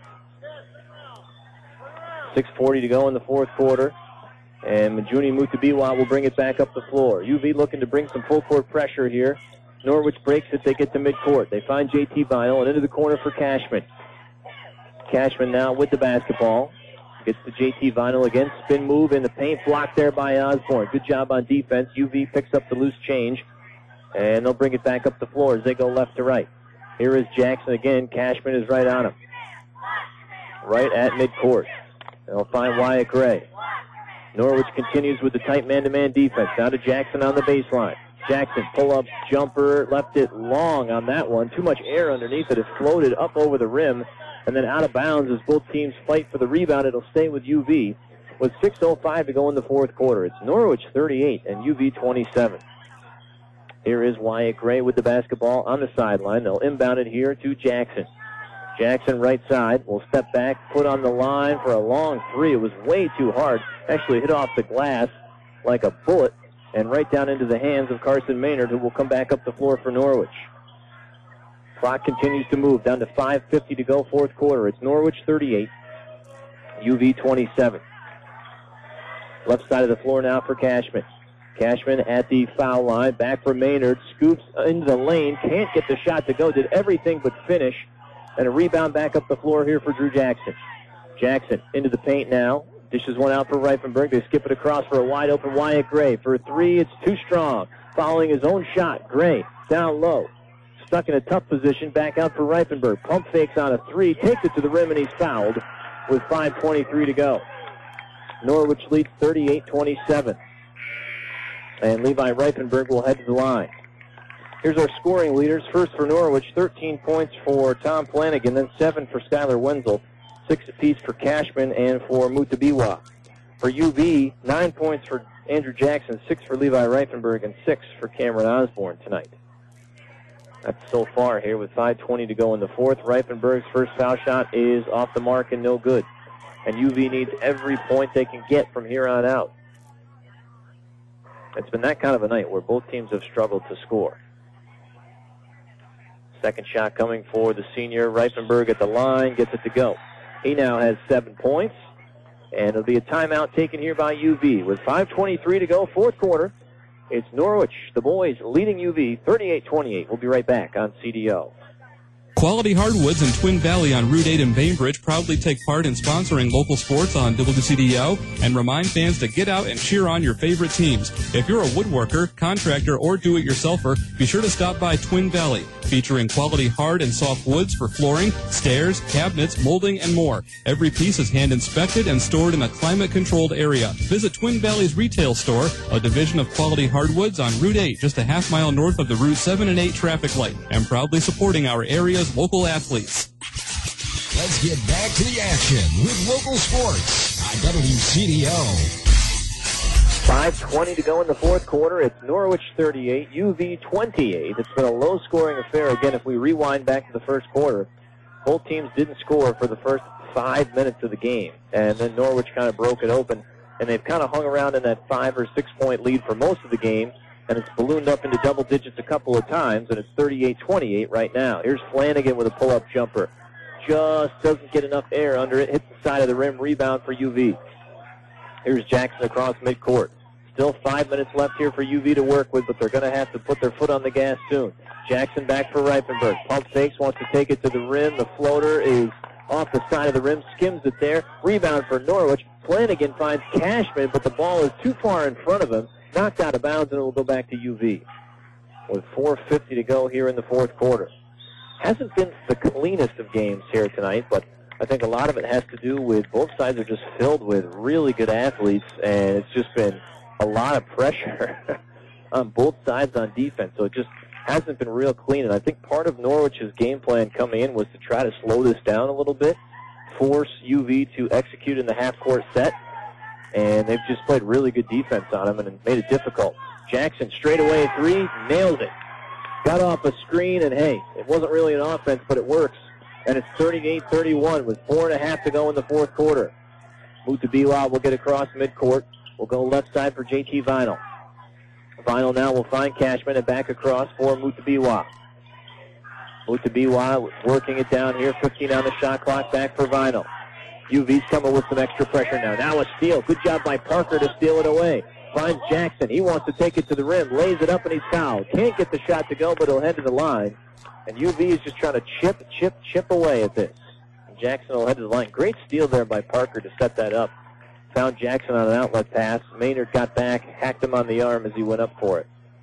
six forty to go in the fourth quarter. And Majuni Mutabiwa will bring it back up the floor. U V looking to bring some full court pressure here. Norwich breaks it. They get to midcourt. They find J T Vinyl and into the corner for Cashman. Cashman now with the basketball. Gets to J T Vinyl again. Spin move in the paint. Blocked there by Osborne. Good job on defense. U V picks up the loose change. And they'll bring it back up the floor as they go left to right. Here is Jackson again. Cashman is right on him. Right at midcourt. They'll find Wyatt Gray. Norwich continues with the tight man-to-man defense. Now to Jackson on the baseline. Jackson, pull-up, jumper, left it long on that one. Too much air underneath it. It floated up over the rim and then out of bounds as both teams fight for the rebound. It'll stay with U V with six oh five to go in the fourth quarter. It's Norwich thirty-eight and U V twenty-seven. Here is Wyatt Gray with the basketball on the sideline. They'll inbound it here to Jackson. Jackson right side will step back, put on the line for a long three. It was way too hard. Actually hit off the glass like a bullet and right down into the hands of Carson Maynard, who will come back up the floor for Norwich. Clock continues to move down to five fifty to go, fourth quarter. It's Norwich thirty-eight, U V twenty-seven. Left side of the floor now for Cashman. Cashman at the foul line, back for Maynard, scoops into the lane, can't get the shot to go, did everything but finish. And a rebound back up the floor here for Drew Jackson. Jackson into the paint now. Dishes one out for Reifenberg. They skip it across for a wide open Wyatt Gray. For a three, it's too strong. Following his own shot, Gray down low. Stuck in a tough position. Back out for Reifenberg. Pump fakes on a three. Takes it to the rim, and he's fouled with five twenty-three to go. Norwich leads thirty-eight twenty-seven. And Levi Reifenberg will head to the line. Here's our scoring leaders. First for Norwich, thirteen points for Tom Flanagan, then seven for Skylar Wenzel, six apiece for Cashman and for Mutabiwa. For U V, nine points for Andrew Jackson, six for Levi Reifenberg, and six for Cameron Osborne tonight. That's so far here with five twenty to go in the fourth. Reifenberg's first foul shot is off the mark and no good. And U V needs every point they can get from here on out. It's been that kind of a night where both teams have struggled to score. Second shot coming for the senior. Reifenberg at the line, gets it to go. He now has seven points, and it'll be a timeout taken here by U V. With five twenty-three to go, fourth quarter, it's Norwich, the boys, leading U V thirty-eight twenty-eight. We'll be right back on C D O. Quality Hardwoods in Twin Valley on Route eight in Bainbridge proudly take part in sponsoring local sports on W C D O and remind fans to get out and cheer on your favorite teams. If you're a woodworker, contractor, or do-it-yourselfer, be sure to stop by Twin Valley, featuring quality hard and soft woods for flooring, stairs, cabinets, molding, and more. Every piece is hand-inspected and stored in a climate-controlled area. Visit Twin Valley's retail store, a division of Quality Hardwoods on Route eight, just a half mile north of the Route seven and eight traffic light, and proudly supporting our area's local athletes. Let's get back to the action with local sports on W C D O. five twenty to go in the fourth quarter. It's Norwich thirty-eight, U V twenty-eight. It's been a low-scoring affair. Again, if we rewind back to the first quarter, both teams didn't score for the first five minutes of the game, and then Norwich kind of broke it open, and they've kind of hung around in that five- or six-point lead for most of the game, and it's ballooned up into double digits a couple of times, and it's thirty-eight twenty-eight right now. Here's Flanagan with a pull-up jumper. Just doesn't get enough air under it. Hits the side of the rim. Rebound for U V. Here's Jackson across midcourt. Still five minutes left here for U V to work with, but they're going to have to put their foot on the gas soon. Jackson back for Reifenberg. Pump fakes, wants to take it to the rim. The floater is off the side of the rim, skims it there. Rebound for Norwich. Flanagan finds Cashman, but the ball is too far in front of him. Knocked out of bounds, and it will go back to U V. With four fifty to go here in the fourth quarter. Hasn't been the cleanest of games here tonight, but I think a lot of it has to do with both sides are just filled with really good athletes, and it's just been a lot of pressure on both sides on defense. So it just hasn't been real clean, and I think part of Norwich's game plan coming in was to try to slow this down a little bit, force U V to execute in the half-court set, and they've just played really good defense on him and made it difficult. Jackson straight away three, nailed it. Got off a screen, and hey, it wasn't really an offense, but it works. And it's thirty-eight thirty-one with four and a half to go in the fourth quarter. Mutabiwa will get across midcourt. We'll go left side for J T Vinyl. Vinyl now will find Cashman and back across for Mutabiwa. Mutabiwa working it down here, fifteen on the shot clock, back for Vinyl. U V's coming with some extra pressure now. Now a steal. Good job by Parker to steal it away. Finds Jackson. He wants to take it to the rim. Lays it up, and he's fouled. Can't get the shot to go, but he'll head to the line. And U V is just trying to chip, chip, chip away at this. And Jackson will head to the line. Great steal there by Parker to set that up. Found Jackson on an outlet pass. Maynard got back, hacked him on the arm as he went up for it.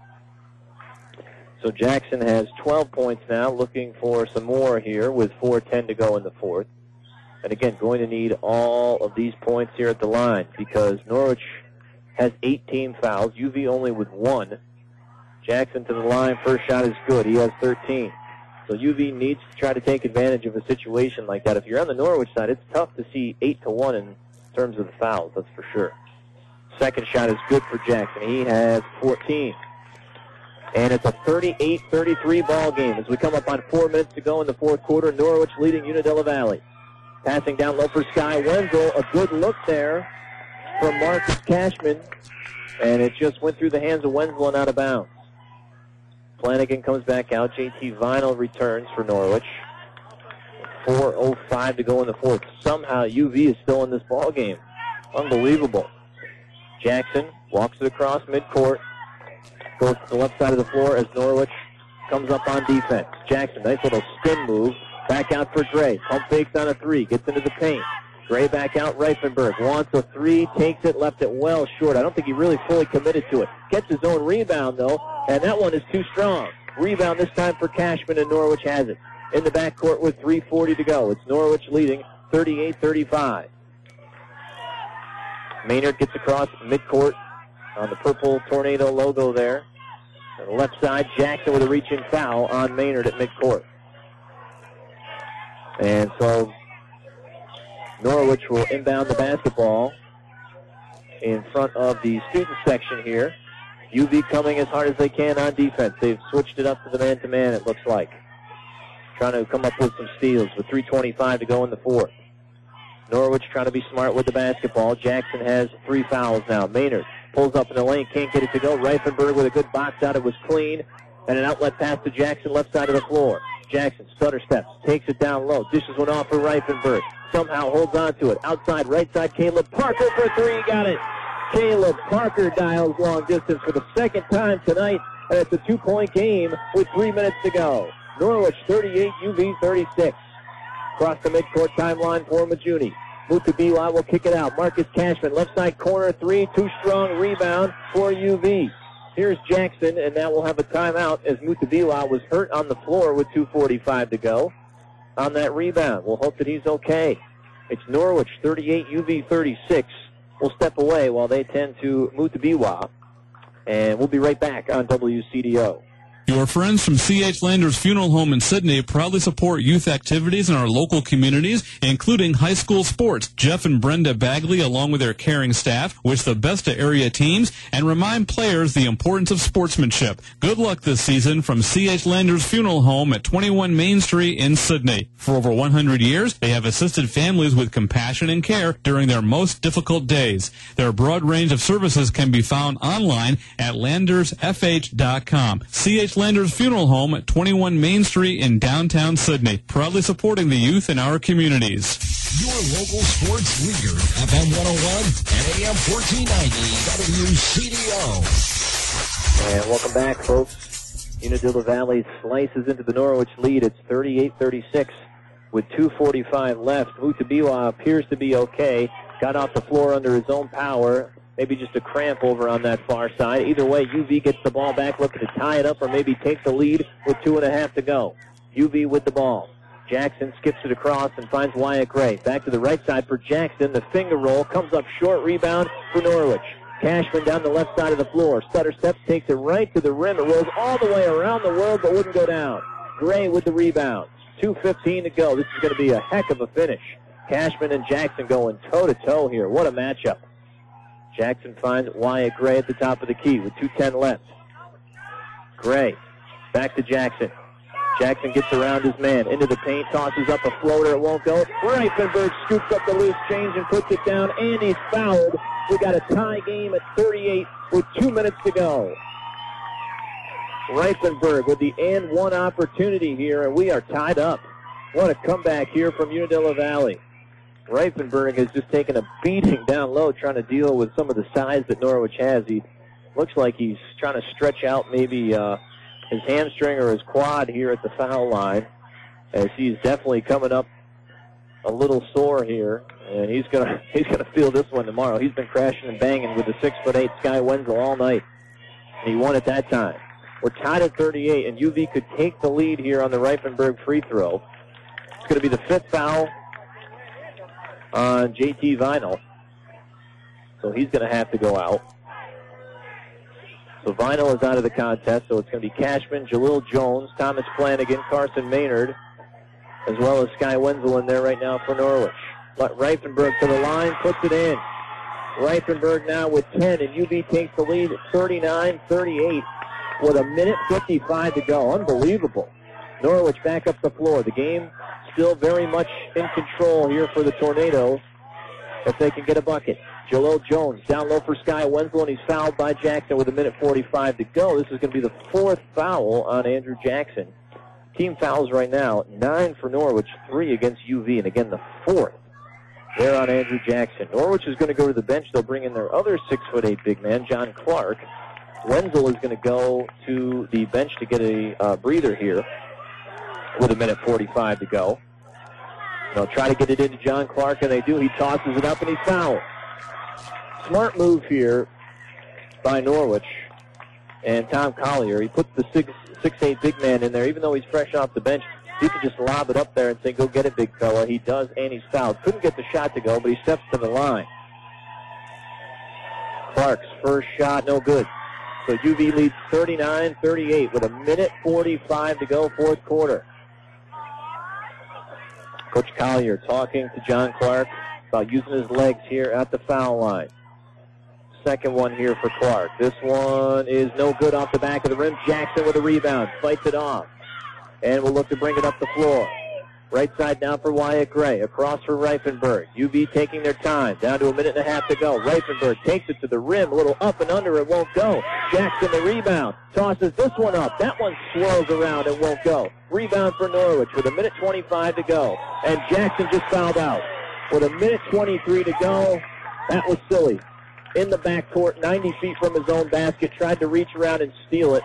So Jackson has twelve points now, looking for some more here with four ten to go in the fourth. And again, going to need all of these points here at the line because Norwich has eighteen fouls, U V only with one. Jackson to the line, first shot is good. He has thirteen. So U V needs to try to take advantage of a situation like that. If you're on the Norwich side, it's tough to see eight to one in terms of the fouls, that's for sure. Second shot is good for Jackson. He has fourteen. And it's a thirty-eight thirty-three ball game as we come up on four minutes to go in the fourth quarter. Norwich leading Unadilla Valley. Passing down low for Sky Wenzel. A good look there from Marcus Cashman. And it just went through the hands of Wenzel and out of bounds. Flanagan comes back out. J T Vinyl returns for Norwich. four oh five to go in the fourth. Somehow U V is still in this ball game. Unbelievable. Jackson walks it across midcourt. Goes to the left side of the floor as Norwich comes up on defense. Jackson, nice little spin move. Back out for Gray. Pump fakes on a three. Gets into the paint. Gray back out. Reifenberg wants a three, takes it, left it well short. I don't think he really fully committed to it. Gets his own rebound, though, and that one is too strong. Rebound this time for Cashman, and Norwich has it. In the backcourt with three forty to go. It's Norwich leading thirty-eight thirty-five. Maynard gets across midcourt on the purple Tornado logo there. On the left side, Jackson with a reach-in foul on Maynard at midcourt. And so Norwich will inbound the basketball in front of the student section here. U V coming as hard as they can on defense. They've switched it up to the man-to-man, it looks like. Trying to come up with some steals with three twenty-five to go in the fourth. Norwich trying to be smart with the basketball. Jackson has three fouls now. Maynard pulls up in the lane, can't get it to go. Reifenberg with a good box out. It was clean. And an outlet pass to Jackson, left side of the floor. Jackson stutter steps, takes it down low, dishes one off for Reifenberg. Somehow holds on to it. Outside, right side, Caleb Parker for three. Got it. Caleb Parker dials long distance for the second time tonight. And it's a two-point game with three minutes to go. Norwich thirty-eight, U V thirty-six. Across the midcourt timeline for Majuni. Mutabiwa will kick it out. Marcus Cashman, left side corner, three, too strong, rebound for U V. Here's Jackson, and now we'll have a timeout as Mutabiwa was hurt on the floor with two forty-five to go on that rebound. We'll hope that he's okay. It's Norwich thirty-eight, U V thirty-six. We'll step away while they tend to Mutabiwa, and we'll be right back on W C D O. Your friends from C H Landers Funeral Home in Sydney proudly support youth activities in our local communities, including high school sports. Jeff and Brenda Bagley, along with their caring staff, wish the best to area teams and remind players the importance of sportsmanship. Good luck this season from C H Landers Funeral Home at twenty-one Main Street in Sydney. For over one hundred years, they have assisted families with compassion and care during their most difficult days. Their broad range of services can be found online at landers f h dot com. C H Landers Funeral Home at twenty-one Main Street in downtown Sydney, proudly supporting the youth in our communities. Your local sports leader, F M one oh one and A M fourteen ninety W C D O. And welcome back, folks. Unadilla Valley slices into the Norwich lead. It's thirty-eight thirty-six with two forty-five left. Mutabiwa appears to be okay. Got off the floor under his own power. Maybe just a cramp over on that far side. Either way, U V gets the ball back, looking to tie it up or maybe take the lead with two and a half to go. U V with the ball. Jackson skips it across and finds Wyatt Gray. Back to the right side for Jackson. The finger roll comes up short. Rebound for Norwich. Cashman down the left side of the floor. Stutter steps, takes it right to the rim. It rolls all the way around the world but wouldn't go down. Gray with the rebound. two fifteen to go. This is going to be a heck of a finish. Cashman and Jackson going toe-to-toe here. What a matchup. Jackson finds Wyatt Gray at the top of the key with two ten left. Gray back to Jackson. Jackson gets around his man into the paint, tosses up a floater. It won't go. Reifenberg scoops up the loose change and puts it down, and he's fouled. We got a tie game at thirty-eight with two minutes to go. Reifenberg with the and one opportunity here, and we are tied up. What a comeback here from Unadilla Valley. Reifenberg has just taken a beating down low trying to deal with some of the size that Norwich has. He looks like he's trying to stretch out maybe uh, his hamstring or his quad here at the foul line, as he's definitely coming up a little sore here, and he's gonna he's gonna feel this one tomorrow. He's been crashing and banging with the six foot eight Sky Wenzel all night, and he won at that time. We're tied at thirty-eight, and U V could take the lead here on the Reifenberg free throw. It's going to be the fifth foul on J T Vinyl, so he's going to have to go out. So Vinyl is out of the contest, so it's going to be Cashman, Jalil Jones, Thomas Flanagan, Carson Maynard, as well as Sky Wenzel in there right now for Norwich. But Reifenberg to the line, puts it in. Reifenberg now with ten, and U V takes the lead at thirty-nine thirty-eight with a minute fifty-five to go. Unbelievable. Norwich back up the floor. The game still very much in control here for the Tornado if they can get a bucket. Jalil Jones down low for Sky Wenzel, and he's fouled by Jackson with a minute forty-five to go. This is going to be the fourth foul on Andrew Jackson. Team fouls right now, nine for Norwich, three against U V, and again the fourth there on Andrew Jackson. Norwich is going to go to the bench. They'll bring in their other six foot eight big man, John Clark. Wenzel is going to go to the bench to get a uh, breather here with a minute forty-five to go. They'll try to get it into John Clark, and they do. He tosses it up, and he's fouled. Smart move here by Norwich and Tom Collier. He puts the six six eight big man in there, even though he's fresh off the bench. He can just lob it up there and say, go get it, big fella. He does, and he's fouled. Couldn't get the shot to go, but he steps to the line. Clark's first shot, no good. So U V leads thirty-nine thirty-eight with a minute forty-five to go, fourth quarter. Coach Collier talking to John Clark about using his legs here at the foul line. Second one here for Clark. This one is no good off the back of the rim. Jackson with a rebound, fights it off, and will look to bring it up the floor. Right side now for Wyatt Gray. Across for Reifenberg. U V taking their time. Down to a minute and a half to go. Reifenberg takes it to the rim. A little up and under. It won't go. Jackson the rebound. Tosses this one up. That one swirls around and won't go. Rebound for Norwich with a minute twenty-five to go. And Jackson just fouled out. With a minute twenty-three to go. That was silly. In the backcourt, ninety feet from his own basket. Tried to reach around and steal it.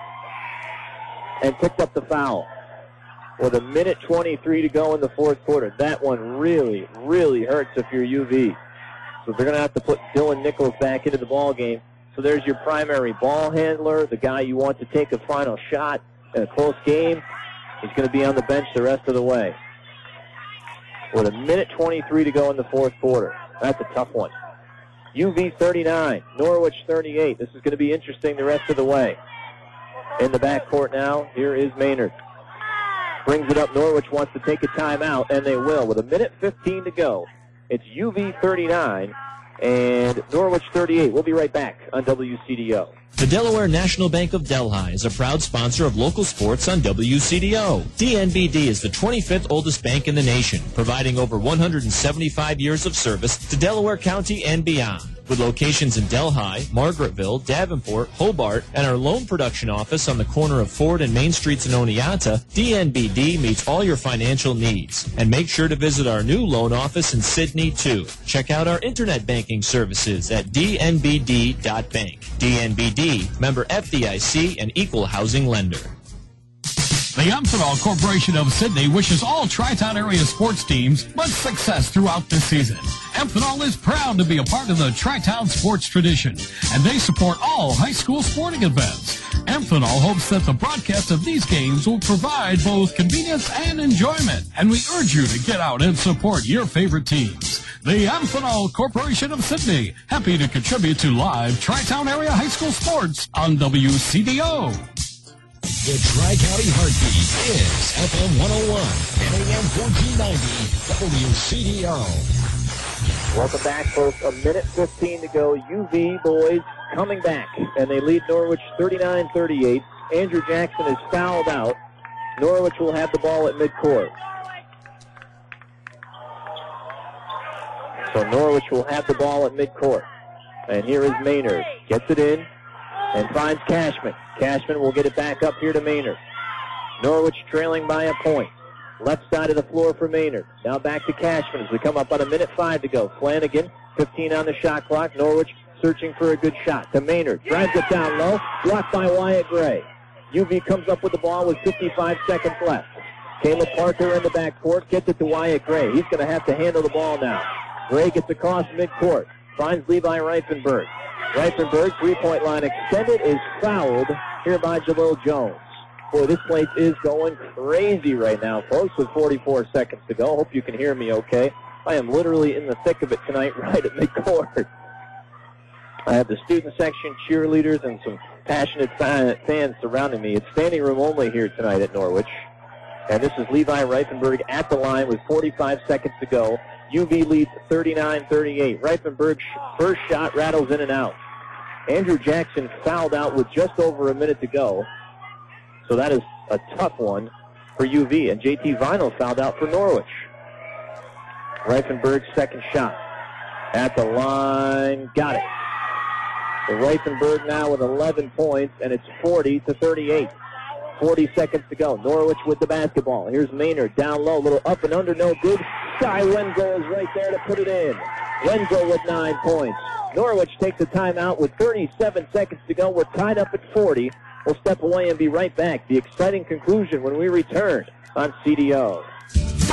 And picked up the foul. With a minute twenty-three to go in the fourth quarter. That one really, really hurts if you're U V. So they're going to have to put Dylan Nichols back into the ball game. So there's your primary ball handler, the guy you want to take a final shot in a close game. He's going to be on the bench the rest of the way. With a minute twenty-three to go in the fourth quarter. That's a tough one. U V thirty-nine, Norwich thirty-eight. This is going to be interesting the rest of the way. In the backcourt now, here is Maynard. Brings it up. Norwich wants to take a timeout, and they will. With a minute fifteen to go, it's U V thirty-nine and Norwich thirty-eight. We'll be right back on W C D O. The Delaware National Bank of Delhi is a proud sponsor of local sports on W C D O. D N B D is the twenty-fifth oldest bank in the nation, providing over one hundred seventy-five years of service to Delaware County and beyond. With locations in Delhi, Margaretville, Davenport, Hobart, and our loan production office on the corner of Ford and Main Streets in Oneonta, D N B D meets all your financial needs. And make sure to visit our new loan office in Sydney, too. Check out our internet banking services at d n b d dot bank. D N B D, member F D I C, and equal housing lender. The Amphenol Corporation of Sydney wishes all Tri-Town area sports teams much success throughout this season. Amphenol is proud to be a part of the Tri-Town sports tradition, and they support all high school sporting events. Amphenol hopes that the broadcast of these games will provide both convenience and enjoyment, and we urge you to get out and support your favorite teams. The Amphenol Corporation of Sydney, happy to contribute to live Tri-Town area high school sports on W C D O. The Tri-County Heartbeat is F M one oh one and A M fourteen ninety W C D O. Welcome back, folks. A minute fifteen to go. U V boys coming back, and they lead Norwich thirty-nine thirty-eight. Andrew Jackson is fouled out. Norwich will have the ball at midcourt. So Norwich will have the ball at midcourt. And here is Maynard. Gets it in and finds Cashman. Cashman will get it back up here to Maynard. Norwich trailing by a point. Left side of the floor for Maynard. Now back to Cashman as we come up on a minute five to go. Flanagan, fifteen on the shot clock. Norwich searching for a good shot. To Maynard. Drives it down low. Blocked by Wyatt Gray. U V comes up with the ball with fifty-five seconds left. Caleb Parker in the backcourt. Gets it to Wyatt Gray. He's going to have to handle the ball now. Gray gets across midcourt. Finds Levi Reifenberg. Reifenberg, three-point line extended, is fouled here by Jalil Jones. Boy, this place is going crazy right now, folks, with forty-four seconds to go. Hope you can hear me okay. I am literally in the thick of it tonight, right at midcourt. I have the student section, cheerleaders, and some passionate fans surrounding me. It's standing room only here tonight at Norwich. And this is Levi Reifenberg at the line with forty-five seconds to go. U V leads thirty-nine thirty-eight. Reifenberg's first shot rattles in and out. Andrew Jackson fouled out with just over a minute to go. So that is a tough one for U V. And J T Vinyl fouled out for Norwich. Reifenberg's second shot. At the line. Got it. So Reifenberg now with eleven points, and it's forty to thirty-eight. forty seconds to go. Norwich with the basketball. Here's Maynard down low. Little up and under, no good. Sky Wenzel is right there to put it in. Wenzel with nine points. Norwich takes a timeout with thirty-seven seconds to go. We're tied up at forty. We'll step away and be right back. The exciting conclusion when we return on C D O.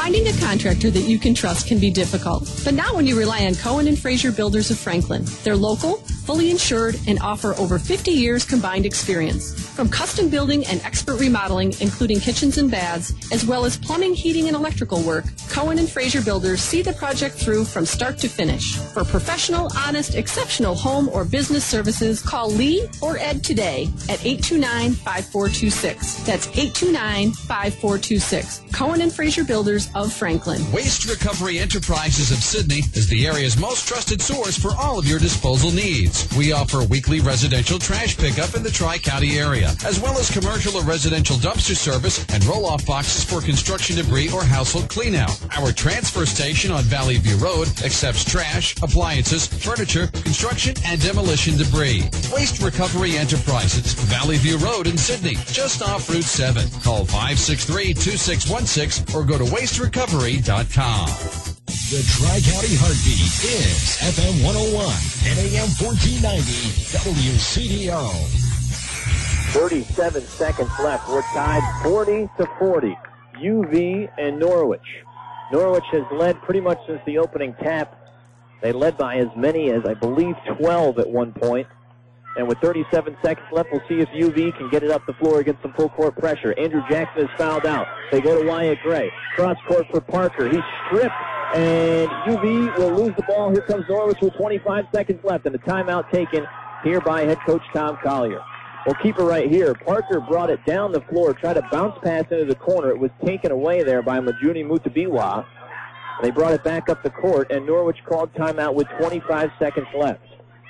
Finding a contractor that you can trust can be difficult, but not when you rely on Cohen and Fraser Builders of Franklin. They're local, fully insured, and offer over fifty years combined experience. From custom building and expert remodeling, including kitchens and baths, as well as plumbing, heating, and electrical work, Cohen and Fraser Builders see the project through from start to finish. For professional, honest, exceptional home or business services, call Lee or Ed today at eight two nine, five four two six. That's eight two nine, five four two six. Cohen and Fraser Builders of Franklin. Waste Recovery Enterprises of Sydney is the area's most trusted source for all of your disposal needs. We offer weekly residential trash pickup in the Tri-County area, as well as commercial or residential dumpster service and roll-off boxes for construction debris or household cleanout. Our transfer station on Valley View Road accepts trash, appliances, furniture, construction, and demolition debris. Waste Recovery Enterprises, Valley View Road in Sydney, just off Route seven. Call five six three, two six one six or go to waste recovery dot com. The Tri-County Heartbeat is F M one oh one and A M fourteen ninety W C D O. thirty-seven seconds left. We're tied forty to forty. U V and Norwich. Norwich has led pretty much since the opening tap. They led by as many as, I believe, twelve at one point. And with thirty-seven seconds left, we'll see if U V can get it up the floor against some full court pressure. Andrew Jackson is fouled out. They go to Wyatt Gray. Cross court for Parker. He's stripped, and U V will lose the ball. Here comes Norwich with twenty-five seconds left, and a timeout taken here by head coach Tom Collier. We'll keep it right here. Parker brought it down the floor, tried to bounce pass into the corner. It was taken away there by Majuni Mutabiwa. They brought it back up the court, and Norwich called timeout with twenty-five seconds left.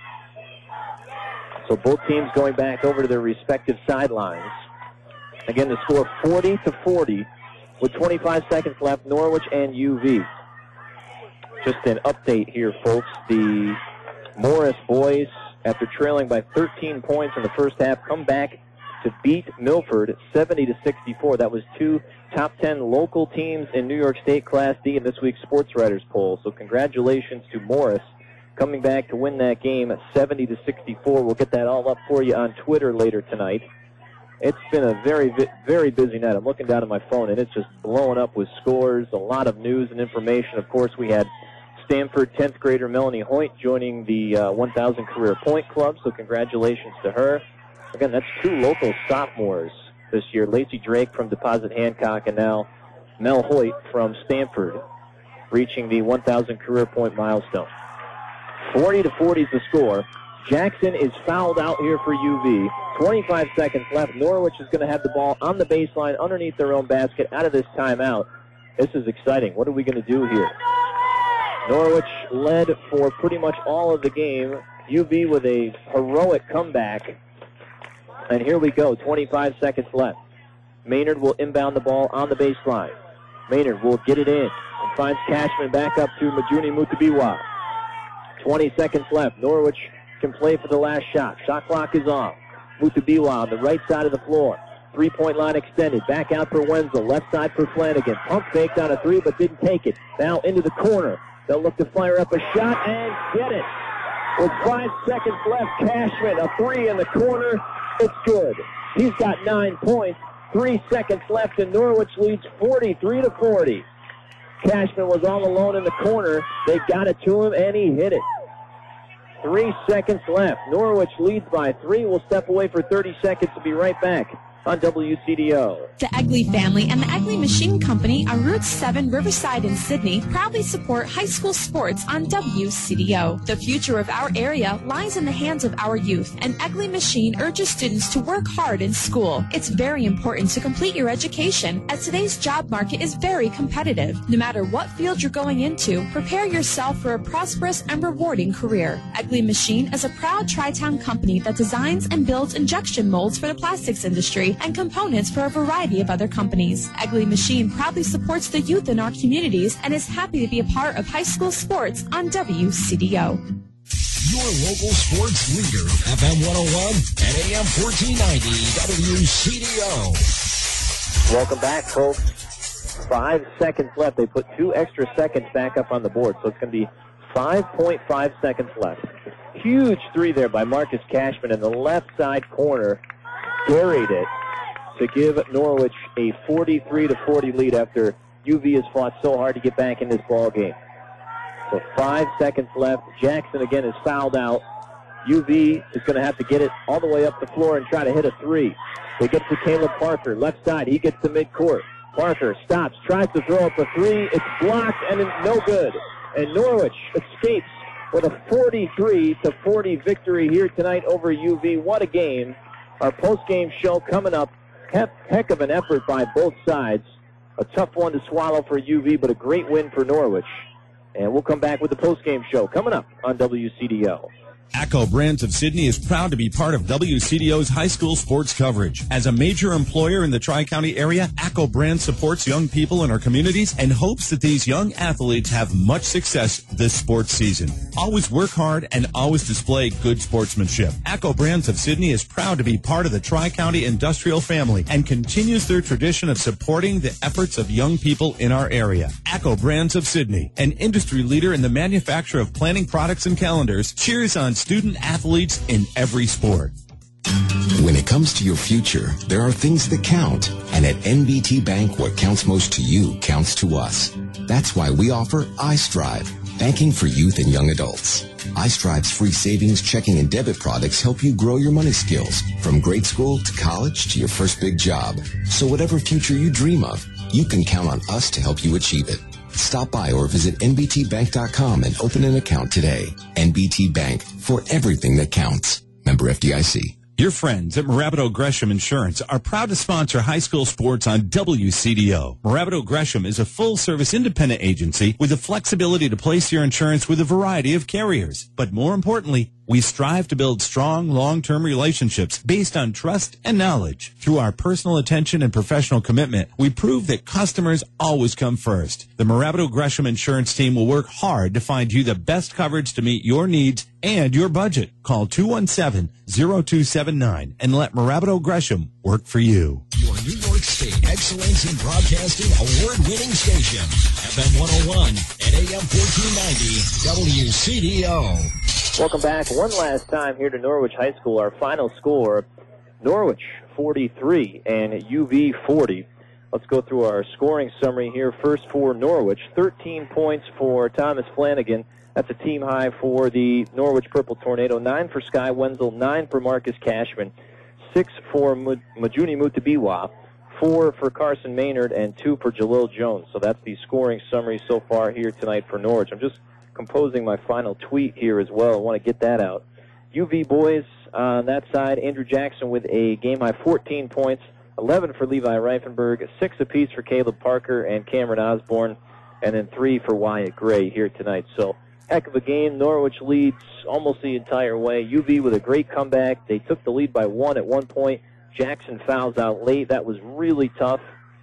So both teams going back over to their respective sidelines. Again, the score forty to forty with twenty-five seconds left, Norwich and U V. Just an update here, folks. The Morris boys, after trailing by thirteen points in the first half, come back to beat Milford seventy to sixty-four. That was two top ten local teams in New York State Class D in this week's Sports Writers poll. So congratulations to Morris coming back to win that game seventy to sixty-four. We'll get that all up for you on Twitter later tonight. It's been a very, very busy night. I'm looking down at my phone, and it's just blowing up with scores, a lot of news and information. Of course, we had Stanford tenth grader Melanie Hoyt joining the uh, one thousand Career Point Club, so congratulations to her. Again, that's two local sophomores this year, Lacey Drake from Deposit Hancock, and now Mel Hoyt from Stanford, reaching the one thousand Career Point milestone. forty to forty is the score. Jackson is fouled out here for U V. twenty-five seconds left. Norwich is going to have the ball on the baseline underneath their own basket out of this timeout. This is exciting. What are we going to do here? Norwich led for pretty much all of the game. U V with a heroic comeback. And here we go, twenty-five seconds left. Maynard will inbound the ball on the baseline. Maynard will get it in and finds Cashman back up to Majuni Mutabiwa. twenty seconds left. Norwich can play for the last shot. Shot clock is off. Mutabiwa on the right side of the floor. Three-point line extended. Back out for Wenzel. Left side for Flanagan. Pump faked on a three, but didn't take it. Now into the corner. They'll look to fire up a shot and get it. With five seconds left, Cashman, a three in the corner. It's good. He's got nine points. Three seconds left, and Norwich leads forty-three to forty. Cashman was all alone in the corner. They got it to him, and he hit it. Three seconds left. Norwich leads by three. We'll step away for thirty seconds to be right back on W C D O. The Egley family and the Egley Machine Company on Route seven, Riverside in Sydney proudly support high school sports on W C D O. The future of our area lies in the hands of our youth, and Egley Machine urges students to work hard in school. It's very important to complete your education, as today's job market is very competitive. No matter what field you're going into, prepare yourself for a prosperous and rewarding career. Egley Machine is a proud Tri-Town company that designs and builds injection molds for the plastics industry and components for a variety of other companies. Egley Machine proudly supports the youth in our communities and is happy to be a part of high school sports on W C D O. Your local sports leader, F M one oh one and A M fourteen ninety W C D O. Welcome back, folks. Five seconds left. They put two extra seconds back up on the board, so it's going to be five point five seconds left. Huge three there by Marcus Cashman in the left side corner. Buried it to give Norwich a forty-three to forty lead after U V has fought so hard to get back in this ball game. So five seconds left. Jackson again is fouled out. U V is going to have to get it all the way up the floor and try to hit a three. They get to Caleb Parker, left side. He gets to midcourt. Parker stops, tries to throw up a three. It's blocked, and it's no good. And Norwich escapes with a forty-three to forty victory here tonight over U V. What a game. Our post-game show coming up. Heck, heck of an effort by both sides. A tough one to swallow for U V, but a great win for Norwich. And we'll come back with the post-game show coming up on W C D O. ACCO Brands of Sydney is proud to be part of W C D O's high school sports coverage. As a major employer in the Tri-County area, ACCO Brands supports young people in our communities and hopes that these young athletes have much success this sports season. Always work hard and always display good sportsmanship. ACCO Brands of Sydney is proud to be part of the Tri-County industrial family and continues their tradition of supporting the efforts of young people in our area. ACCO Brands of Sydney, an industry leader in the manufacture of planning products and calendars, cheers on student athletes in every sport. When it comes to your future, there are things that count. And at N B T Bank, what counts most to you counts to us. That's why we offer iStrive, banking for youth and young adults. iStrive's free savings, checking, and debit products help you grow your money skills from grade school to college to your first big job. So whatever future you dream of, you can count on us to help you achieve it. Stop by or visit N B T bank dot com and open an account today. N B T Bank, for everything that counts. Member F D I C. Your friends at Marabito Gresham Insurance are proud to sponsor high school sports on W C D O. Marabito Gresham is a full-service independent agency with the flexibility to place your insurance with a variety of carriers. But more importantly, we strive to build strong, long-term relationships based on trust and knowledge. Through our personal attention and professional commitment, we prove that customers always come first. The Marabito Gresham Insurance team will work hard to find you the best coverage to meet your needs and your budget. Call two one seven, zero two seven nine and let Marabito Gresham work for you. Your New York State Excellence in Broadcasting award-winning station, F M one oh one and A M fourteen ninety, W C D O. Welcome back one last time here to Norwich High School. Our final score, Norwich forty-three and U V forty. Let's go through our scoring summary here. First for Norwich, thirteen points for Thomas Flanagan. That's a team high for the Norwich Purple Tornado. Nine for Sky Wenzel, nine for Marcus Cashman, six for Majuni Mutabiwa, four for Carson Maynard, and two for Jalil Jones. So that's the scoring summary so far here tonight for Norwich. I'm just composing my final tweet here as well. I want to get that out. U V boys on that side, Andrew Jackson with a game-high fourteen points, eleven for Levi Reifenberg, six apiece for Caleb Parker and Cameron Osborne, and then three for Wyatt Gray here tonight. So heck of a game. Norwich leads almost the entire way. U V with a great comeback. They took the lead by one at one point. Jackson fouls out late. That was really tough.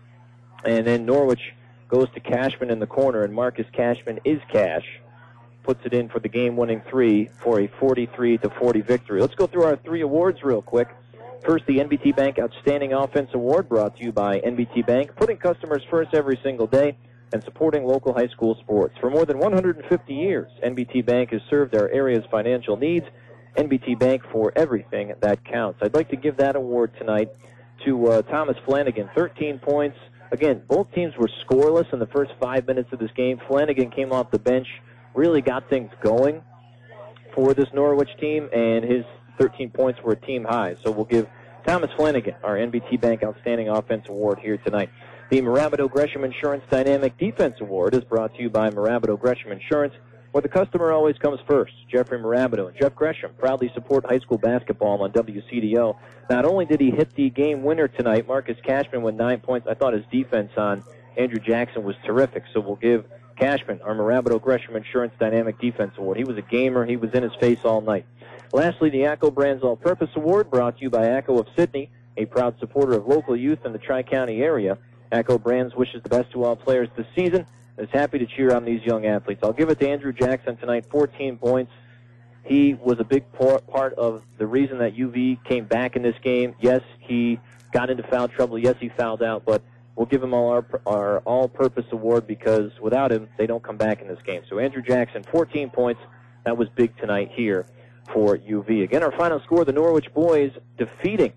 And then Norwich goes to Cashman in the corner, and Marcus Cashman is Cash. Puts it in for the game-winning three for a forty-three to forty victory. Let's go through our three awards real quick. First, the N B T Bank Outstanding Offense Award, brought to you by N B T Bank, putting customers first every single day and supporting local high school sports. For more than one hundred fifty years, N B T Bank has served our area's financial needs. N B T Bank, for everything that counts. I'd like to give that award tonight to uh, Thomas Flanagan, thirteen points. Again, both teams were scoreless in the first five minutes of this game. Flanagan came off the bench, really got things going for this Norwich team, and his thirteen points were a team high. So we'll give Thomas Flanagan our N B T Bank Outstanding Offense Award here tonight. The Marabito Gresham Insurance Dynamic Defense Award is brought to you by Marabito Gresham Insurance, where the customer always comes first. Jeffrey Marabito and Jeff Gresham proudly support high school basketball on W C D O. Not only did he hit the game winner tonight, Marcus Cashman with nine points. I thought his defense on Andrew Jackson was terrific, so we'll give Cashman our Marabito Gresham Insurance Dynamic Defense Award. He was a gamer. He was in his face all night. Lastly, the ACCO Brands All-Purpose Award, brought to you by ACCO of Sydney, a proud supporter of local youth in the Tri-County area. ACCO Brands wishes the best to all players this season and is happy to cheer on these young athletes. I'll give it to Andrew Jackson tonight, fourteen points. He was a big part of the reason that U V came back in this game. Yes, he got into foul trouble. Yes, he fouled out, but we'll give him all our, our all-purpose award because without him, they don't come back in this game. So Andrew Jackson, fourteen points. That was big tonight here for U V. Again, our final score, the Norwich boys defeating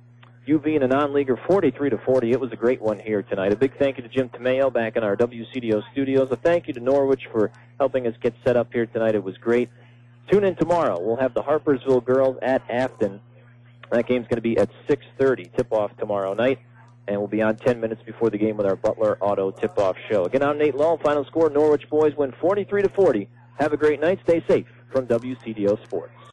U V in a non-leaguer forty-three to forty. It was a great one here tonight. A big thank you to Jim Tomeo back in our W C D O studios. A thank you to Norwich for helping us get set up here tonight. It was great. Tune in tomorrow. We'll have the Harpersville girls at Afton. That game's going to be at six thirty, tip-off tomorrow night. And we'll be on ten minutes before the game with our Butler Auto tip-off show. Again, I'm Nate Lull. Final score, Norwich boys win forty-three to forty. Have a great night. Stay safe from W C D O Sports.